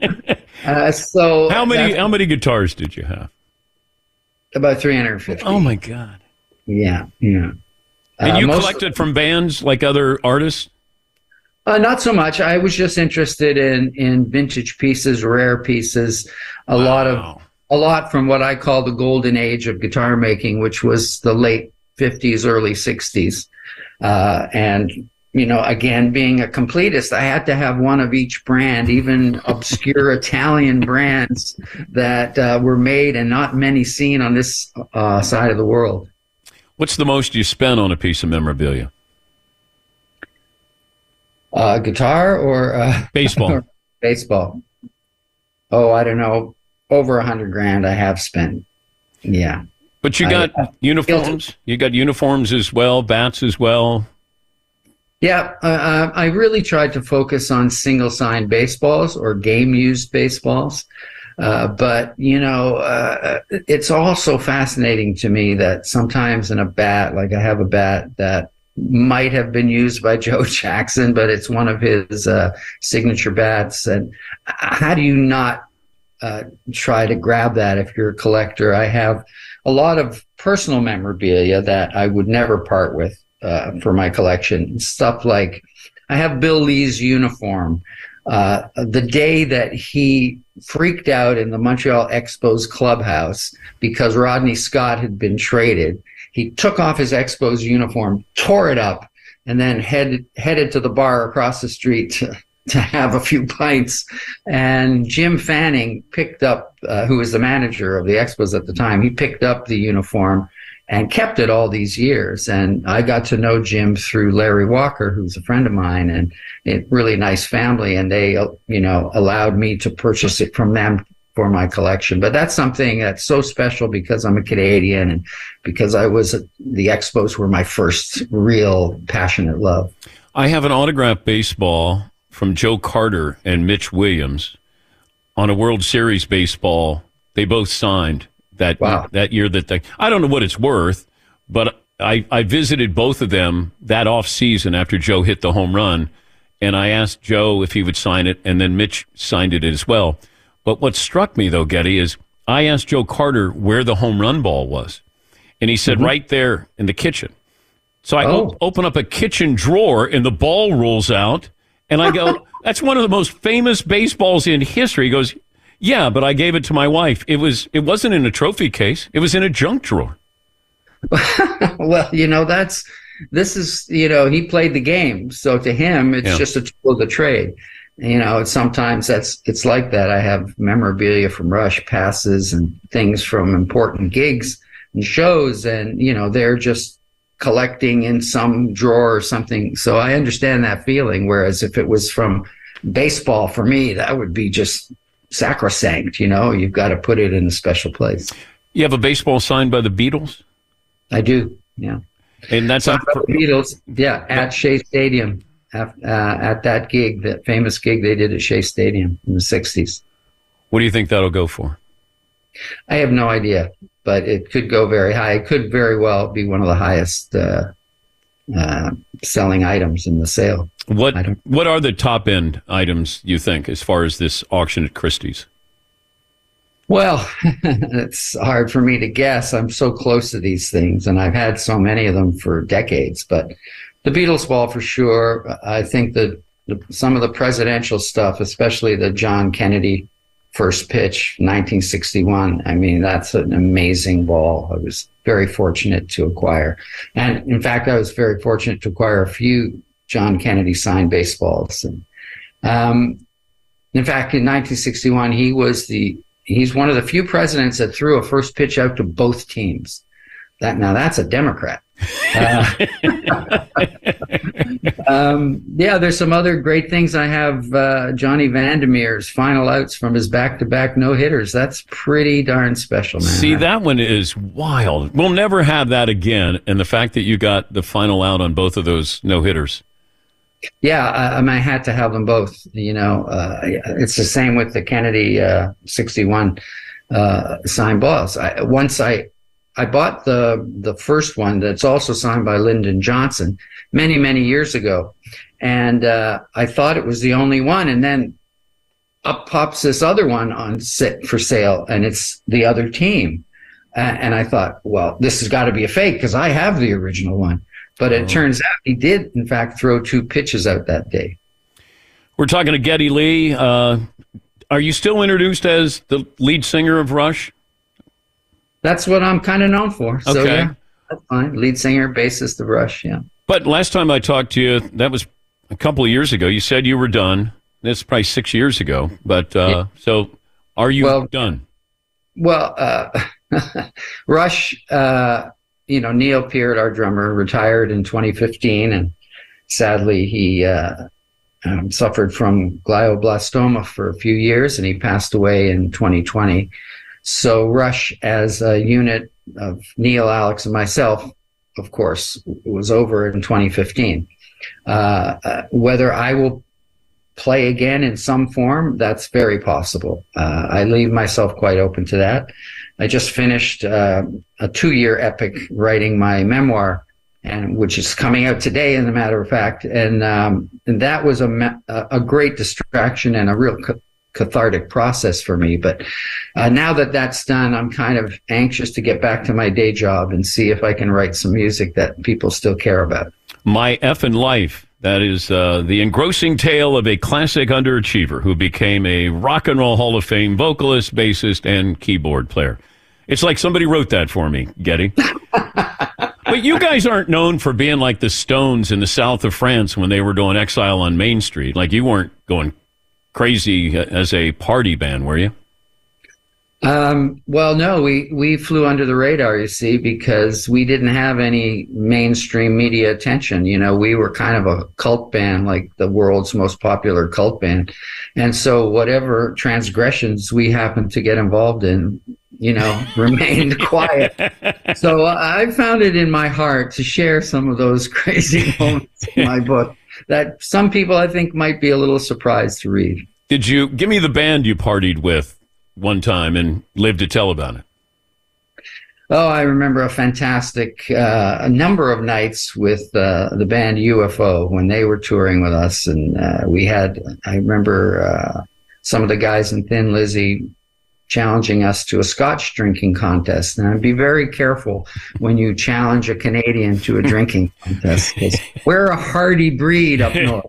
So how many guitars did you have? About 350. Oh my God. Yeah. And you collected from bands like other artists? Not so much. I was just interested in vintage pieces, rare pieces, a lot from what I call the golden age of guitar making, which was the late 50s, early 60s. Again, being a completist, I had to have one of each brand, even obscure Italian brands that were made and not many seen on this side of the world. What's the most you spent on a piece of memorabilia? Guitar or baseball? Baseball. Oh, I don't know. Over $100,000 I have spent. Yeah. But you got uniforms? You got uniforms as well, bats as well? Yeah. I really tried to focus on single-sign baseballs or game-used baseballs. But it's also fascinating to me that sometimes in a bat, like I have a bat that might have been used by Joe Jackson, but it's one of his signature bats. And how do you not try to grab that if you're a collector? I have a lot of personal memorabilia that I would never part with for my collection. Stuff like I have Bill Lee's uniform. The day that he freaked out in the Montreal Expos clubhouse because Rodney Scott had been traded, he took off his Expos uniform, tore it up, and then headed to the bar across the street to have a few pints. And Jim Fanning picked up, who was the manager of the Expos at the time, he picked up the uniform and kept it all these years. And I got to know Jim through Larry Walker, who's a friend of mine, and a really nice family. And they, allowed me to purchase it from them for my collection. But that's something that's so special because I'm a Canadian and because the Expos were my first real passionate love. I have an autographed baseball from Joe Carter and Mitch Williams on a World Series baseball. They both signed that year that they, I don't know what it's worth, but I visited both of them that off season after Joe hit the home run, and I asked Joe if he would sign it, and then Mitch signed it as well. But what struck me, though, Getty, is I asked Joe Carter where the home run ball was, and he said right there in the kitchen. So I open up a kitchen drawer, and the ball rolls out, and I go, that's one of the most famous baseballs in history. He goes, yeah, but I gave it to my wife. It wasn't in a trophy case. It was in a junk drawer. Well, this is, he played the game. So to him, it's just a tool of the trade. Sometimes it's like that. I have memorabilia from Rush, passes and things from important gigs and shows, and, they're just collecting in some drawer or something. So I understand that feeling. Whereas if it was from baseball, for me, that would be just sacrosanct. You've got to put it in a special place. You have a baseball signed by the Beatles? I do, yeah. And that's the Beatles, at Shea Stadium, at that gig, that famous gig they did at Shea Stadium in the 60s. What do you think that'll go for? I have no idea, but it could go very high. It could very well be one of the highest selling items in the sale. What are the top end items, you think, as far as this auction at Christie's? Well, it's hard for me to guess. I'm so close to these things, and I've had so many of them for decades. But the Beatles ball, for sure. I think that some of the presidential stuff, especially the John Kennedy first pitch, 1961, I mean, that's an amazing ball. I was very fortunate to acquire. And in fact, I was very fortunate to acquire a few John Kennedy signed baseballs. And in fact, in 1961, he's one of the few presidents that threw a first pitch out to both teams. That's a Democrat. There's some other great things. I have Johnny Vandermeer's final outs from his back-to-back no-hitters. That's pretty darn special, man. See, that one is wild. We'll never have that again. And the fact that you got the final out on both of those no-hitters. Yeah, I had to have them both. It's the same with the Kennedy 61 signed balls. I bought the first one that's also signed by Lyndon Johnson many, many years ago, and I thought it was the only one. And then up pops this other one for sale, and it's the other team. And I thought, well, this has got to be a fake because I have the original one. But it turns out he did, in fact, throw 2 pitches out that day. We're talking to Geddy Lee. Are you still introduced as the lead singer of Rush? That's what I'm kind of known for. So, okay. Yeah, that's fine. Lead singer, bassist of Rush, yeah. But last time I talked to you, that was a couple of years ago. You said you were done. That's probably 6 years ago. But So are you done? Well, Rush... Neil Peart, our drummer, retired in 2015, and sadly he suffered from glioblastoma for a few years, and he passed away in 2020. So Rush, as a unit of Neil, Alex, and myself, of course, was over in 2015. Whether I will play again in some form, that's very possible. I leave myself quite open to that. I just finished a 2-year epic writing my memoir, which is coming out today, as a matter of fact. And that was a great distraction and a real cathartic process for me. But now that that's done, I'm kind of anxious to get back to my day job and see if I can write some music that people still care about. My Effin' Life. That is the engrossing tale of a classic underachiever who became a Rock and Roll Hall of Fame vocalist, bassist, and keyboard player. It's like somebody wrote that for me, Geddy. But you guys aren't known for being like the Stones in the south of France when they were doing Exile on Main Street. Like, you weren't going crazy as a party band, were you? Well, no, we flew under the radar, you see, because we didn't have any mainstream media attention. We were kind of a cult band, like the world's most popular cult band. And so whatever transgressions we happened to get involved in, remained quiet. So I found it in my heart to share some of those crazy moments in my book that some people, I think, might be a little surprised to read. Did you give me the band you partied with one time and lived to tell about it? Oh, I remember a fantastic a number of nights with the band UFO when they were touring with us. And I remember some of the guys in Thin Lizzy challenging us to a Scotch drinking contest. And I'd be very careful when you challenge a Canadian to a drinking contest, because we're a hardy breed up north.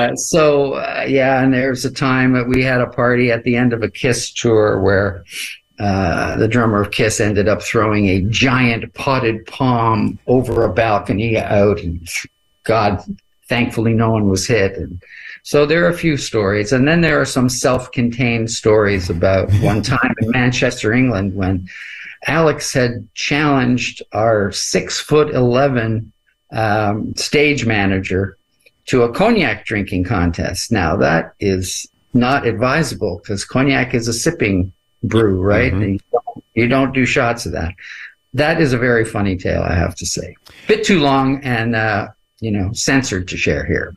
And there's a time that we had a party at the end of a Kiss tour where the drummer of Kiss ended up throwing a giant potted palm over a balcony out, and God, thankfully no one was hit. And so there are a few stories. And then there are some self-contained stories about one time in Manchester, England, when Alex had challenged our 6'11" stage manager to a cognac drinking contest. Now, that is not advisable because cognac is a sipping brew, right? And you don't do shots of that. That is a very funny tale, I have to say. Bit too long and, censored to share here.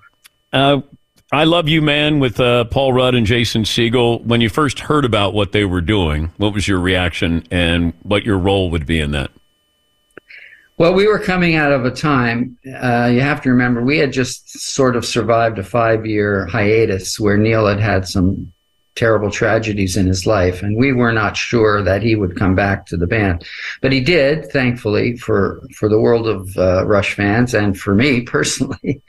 I Love You Man with Paul Rudd and Jason Segel. When you first heard about what they were doing, what was your reaction and what your role would be in that? Well, we were coming out of a time, you have to remember, we had just sort of survived a 5-year hiatus where Neil had some terrible tragedies in his life, and we were not sure that he would come back to the band. But he did, thankfully, for the world of Rush fans and for me personally.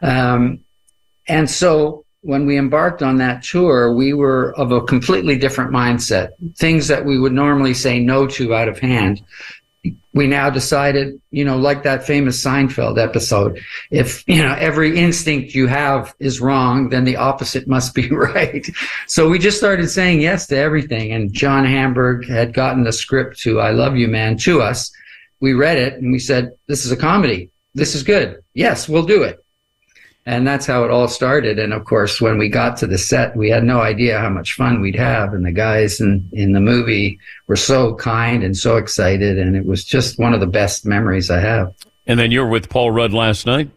And so when we embarked on that tour, we were of a completely different mindset. Things that we would normally say no to out of hand, we now decided, like that famous Seinfeld episode, if, every instinct you have is wrong, then the opposite must be right. So we just started saying yes to everything. And John Hamburg had gotten the script to I Love You Man to us. We read it and we said, this is a comedy. This is good. Yes, we'll do it. And that's how it all started. And of course, when we got to the set, we had no idea how much fun we'd have. And the guys in the movie were so kind and so excited. And it was just one of the best memories I have. And then you were with Paul Rudd last night?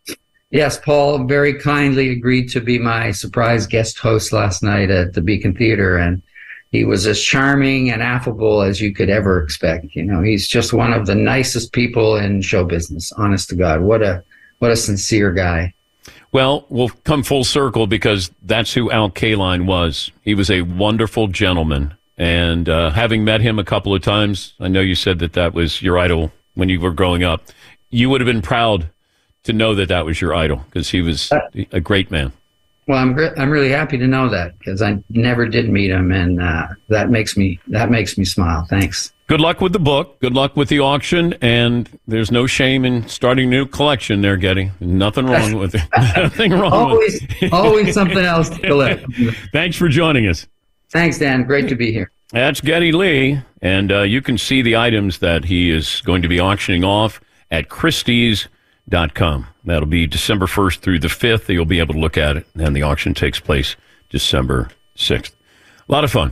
Yes, Paul very kindly agreed to be my surprise guest host last night at the Beacon Theater. And he was as charming and affable as you could ever expect. He's just one of the nicest people in show business, honest to God. What a sincere guy. Well, we'll come full circle because that's who Al Kaline was. He was a wonderful gentleman. And having met him a couple of times, I know you said that was your idol when you were growing up. You would have been proud to know that was your idol because he was a great man. Well, I'm really happy to know that because I never did meet him, and that makes me smile. Thanks. Good luck with the book. Good luck with the auction. And there's no shame in starting a new collection there, Getty. Nothing wrong with it. Nothing wrong with it. Always something else to collect. Thanks for joining us. Thanks, Dan. Great to be here. That's Geddy Lee. And you can see the items that he is going to be auctioning off at Christie's.com. That'll be December 1st through the 5th. You'll be able to look at it. And the auction takes place December 6th. A lot of fun.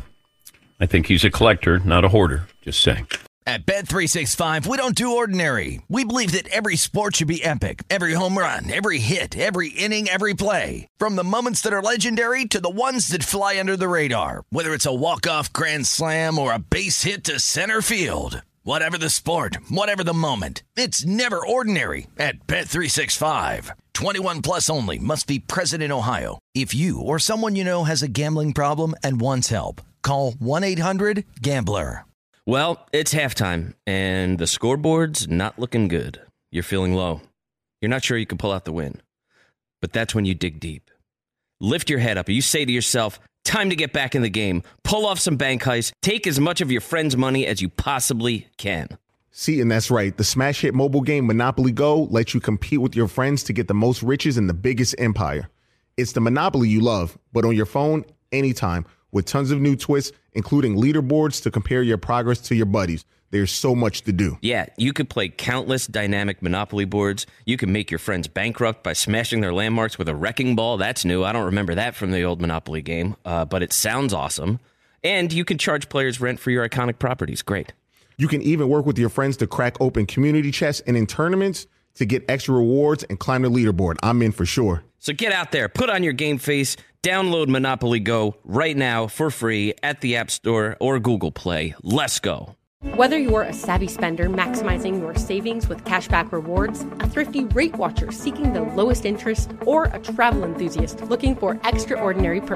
I think he's a collector, not a hoarder. Just saying. At Bet365, we don't do ordinary. We believe that every sport should be epic. Every home run, every hit, every inning, every play. From the moments that are legendary to the ones that fly under the radar. Whether it's a walk-off grand slam or a base hit to center field. Whatever the sport, whatever the moment. It's never ordinary at Bet365. 21 plus only. Must be present in Ohio. If you or someone you know has a gambling problem and wants help, call 1-800-GAMBLER. Well, it's halftime, and the scoreboard's not looking good. You're feeling low. You're not sure you can pull out the win. But that's when you dig deep. Lift your head up, and you say to yourself, time to get back in the game. Pull off some bank heists. Take as much of your friend's money as you possibly can. See, and that's right. The smash hit mobile game Monopoly Go lets you compete with your friends to get the most riches in the biggest empire. It's the Monopoly you love, but on your phone, anytime. With tons of new twists, including leaderboards to compare your progress to your buddies. There's so much to do. Yeah, you could play countless dynamic Monopoly boards. You can make your friends bankrupt by smashing their landmarks with a wrecking ball. That's new. I don't remember that from the old Monopoly game, but it sounds awesome. And you can charge players rent for your iconic properties. Great. You can even work with your friends to crack open community chests and in tournaments to get extra rewards and climb the leaderboard. I'm in for sure. So get out there, put on your game face, download Monopoly Go right now for free at the App Store or Google Play. Let's go. Whether you're a savvy spender maximizing your savings with cashback rewards, a thrifty rate watcher seeking the lowest interest, or a travel enthusiast looking for extraordinary perks,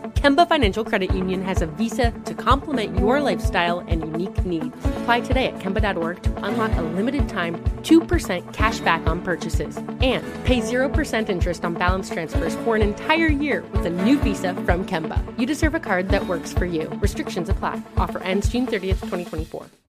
Kemba Financial Credit Union has a visa to complement your lifestyle and unique needs. Apply today at Kemba.org to unlock a limited-time 2% cash back on purchases and pay 0% interest on balance transfers for an entire year with a new visa from Kemba. You deserve a card that works for you. Restrictions apply. Offer ends June 30th, 2024.